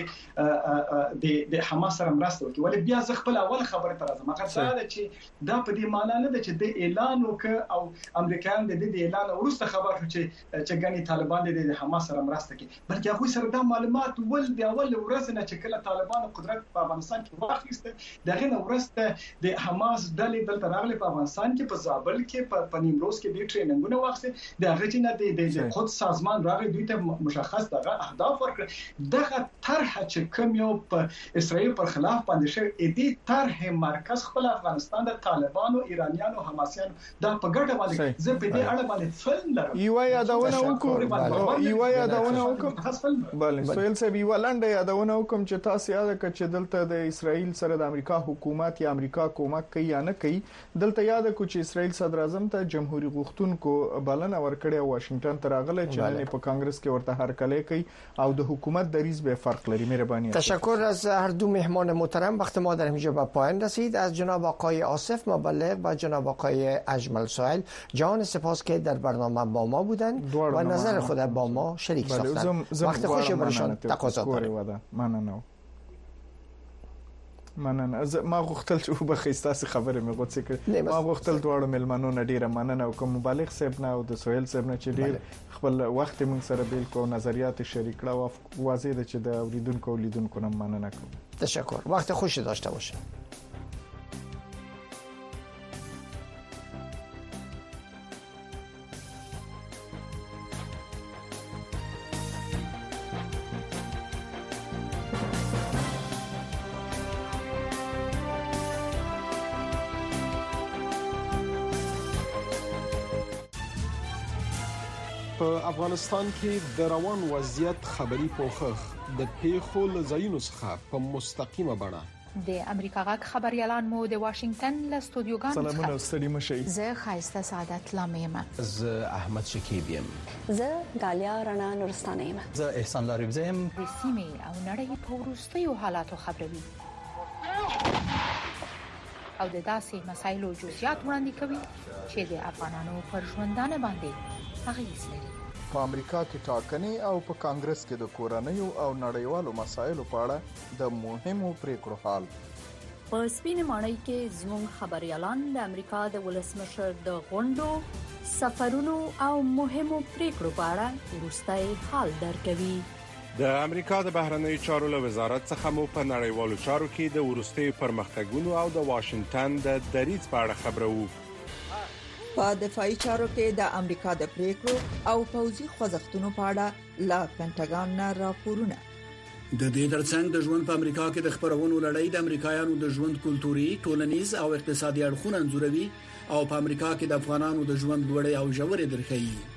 د د حماس سره مرسته وکړي. ولی بیا ځ خپل اول خبره تر ازمه هغه دا چې دا په دې معنی نه ده چې د اعلان وکړ او امریکایان د دې اعلان وروسته خبر شو چې چې ګنې طالبان د حماس سره مرسته کوي بلکې هغه سره دا معلومات ول د اول ورځ نه چې طالبان قدرت په افغانستان کې واخیسته دغه نورسته د حماس ډلې دلته راغلي په افغانستان کې په زابل کې په نیمروز کې د ټریننګونو واخیسته دغه چې نه د خود سازمان راغلي دوی ته مشخص دغه اهداف ورکړي. دغه طرح چې کوم یو په اسرائیل پر خلاف باندې شوی دې طرح مرکز خپل افغانستان د طالبانو ایرانیانو حماسیانو دا په ګډه باندې زه په دې اړه باندې فلم لرم. یو یادونه وکړو یو یادونه وکړو بله سویل صاحب یو لاندې یادونه وکم چې تاسو یاد کړئ چې دلته د اسرائیل سره د امریکا حکومت یا امریکا کومک کوي یا نه کوي. دلته یاد کړئ چې اسرائیل صدر اعظم ته جمهوریت غوښتونکو بلنه ورکړې او واشنگټن ته راغله چې نه په کانګرس کې ورته هرکلی کوي او د حکومت دریز به فرق لري. مهرباني. تشکر از هر دو مهمان محترم. وقت ما در اینجا به پایان رسید. از جناب آقای آصف مبلغ و جناب آقای اجمل سهیل جان سپاس که در برنامه با ما بودند و نظر خود با ما شریک ساختند. وقت خوشی برشان تقاضا دارم. مننه مننه. ما غوښتل چې به خېستاسي خبره مې غوڅې کړې. ما غوښتل دواړو ملمنو نه ډیره مننه او کوم مبالغ صاحب نه او د سهیل صاحب نه چې ډیر خپل وخت موږ سره بیل کو نظریات شریک کړه او واضح ده چې د اوریدونکو لیدونکو نه مننه کوم. تشکر. وقت خوشی داشته باشید. په افغانستان کې د روان وضعیت خبري پوښښ د پیښو لزاینو څخه په مستقیمه بڼه د امریکا غږ خبريالان مو د واشنگټن له استودیوګانو څخه سلامونه ستړي مشي. زه خایسته سعادت لامیم. زه احمد شکیب یم. زه غالیا رڼا نورستانه یم. زه احسان لاریبزه یم. د سیمې او نړۍ په وروستیو حالاتو خبروي. او د داسې مسایلو جزئیات وړاندې کوي چې د افغانانو پر ژوندانه باندې اغیز لري. په امریکا کې ټاکنې او په کانګرس کې د کورنیو او نړیوالو مسایلو په اړه د مهمو پریکړو حال. په سپینه ماڼۍ کې زموږ خبريالان د امریکا د ولسمشر د غونډو، سفرونو او مهمو پریکړو په اړه وروستي حال درکوي. د امریکا د بهرنیو چارو له وزارت څخه مو په نړیوالو چارو کې د وروستي پرمختګونو او د واشنگټن د دریځ په اړه خبرو. په دفاعي چارو کې د امریکا د پریکړو او پوځي خوځښتونو په اړه لا پینټاګان نه راپورونه. د دې ترڅنګ د ژوند په امریکا کې د خبرونو لړۍ د امریکایانو د ژوند کلتوري، ټولنیز او اقتصادي اړخونه انځوروي او په امریکا کې د افغانانو د ژوند لوړې او ژورې درخې.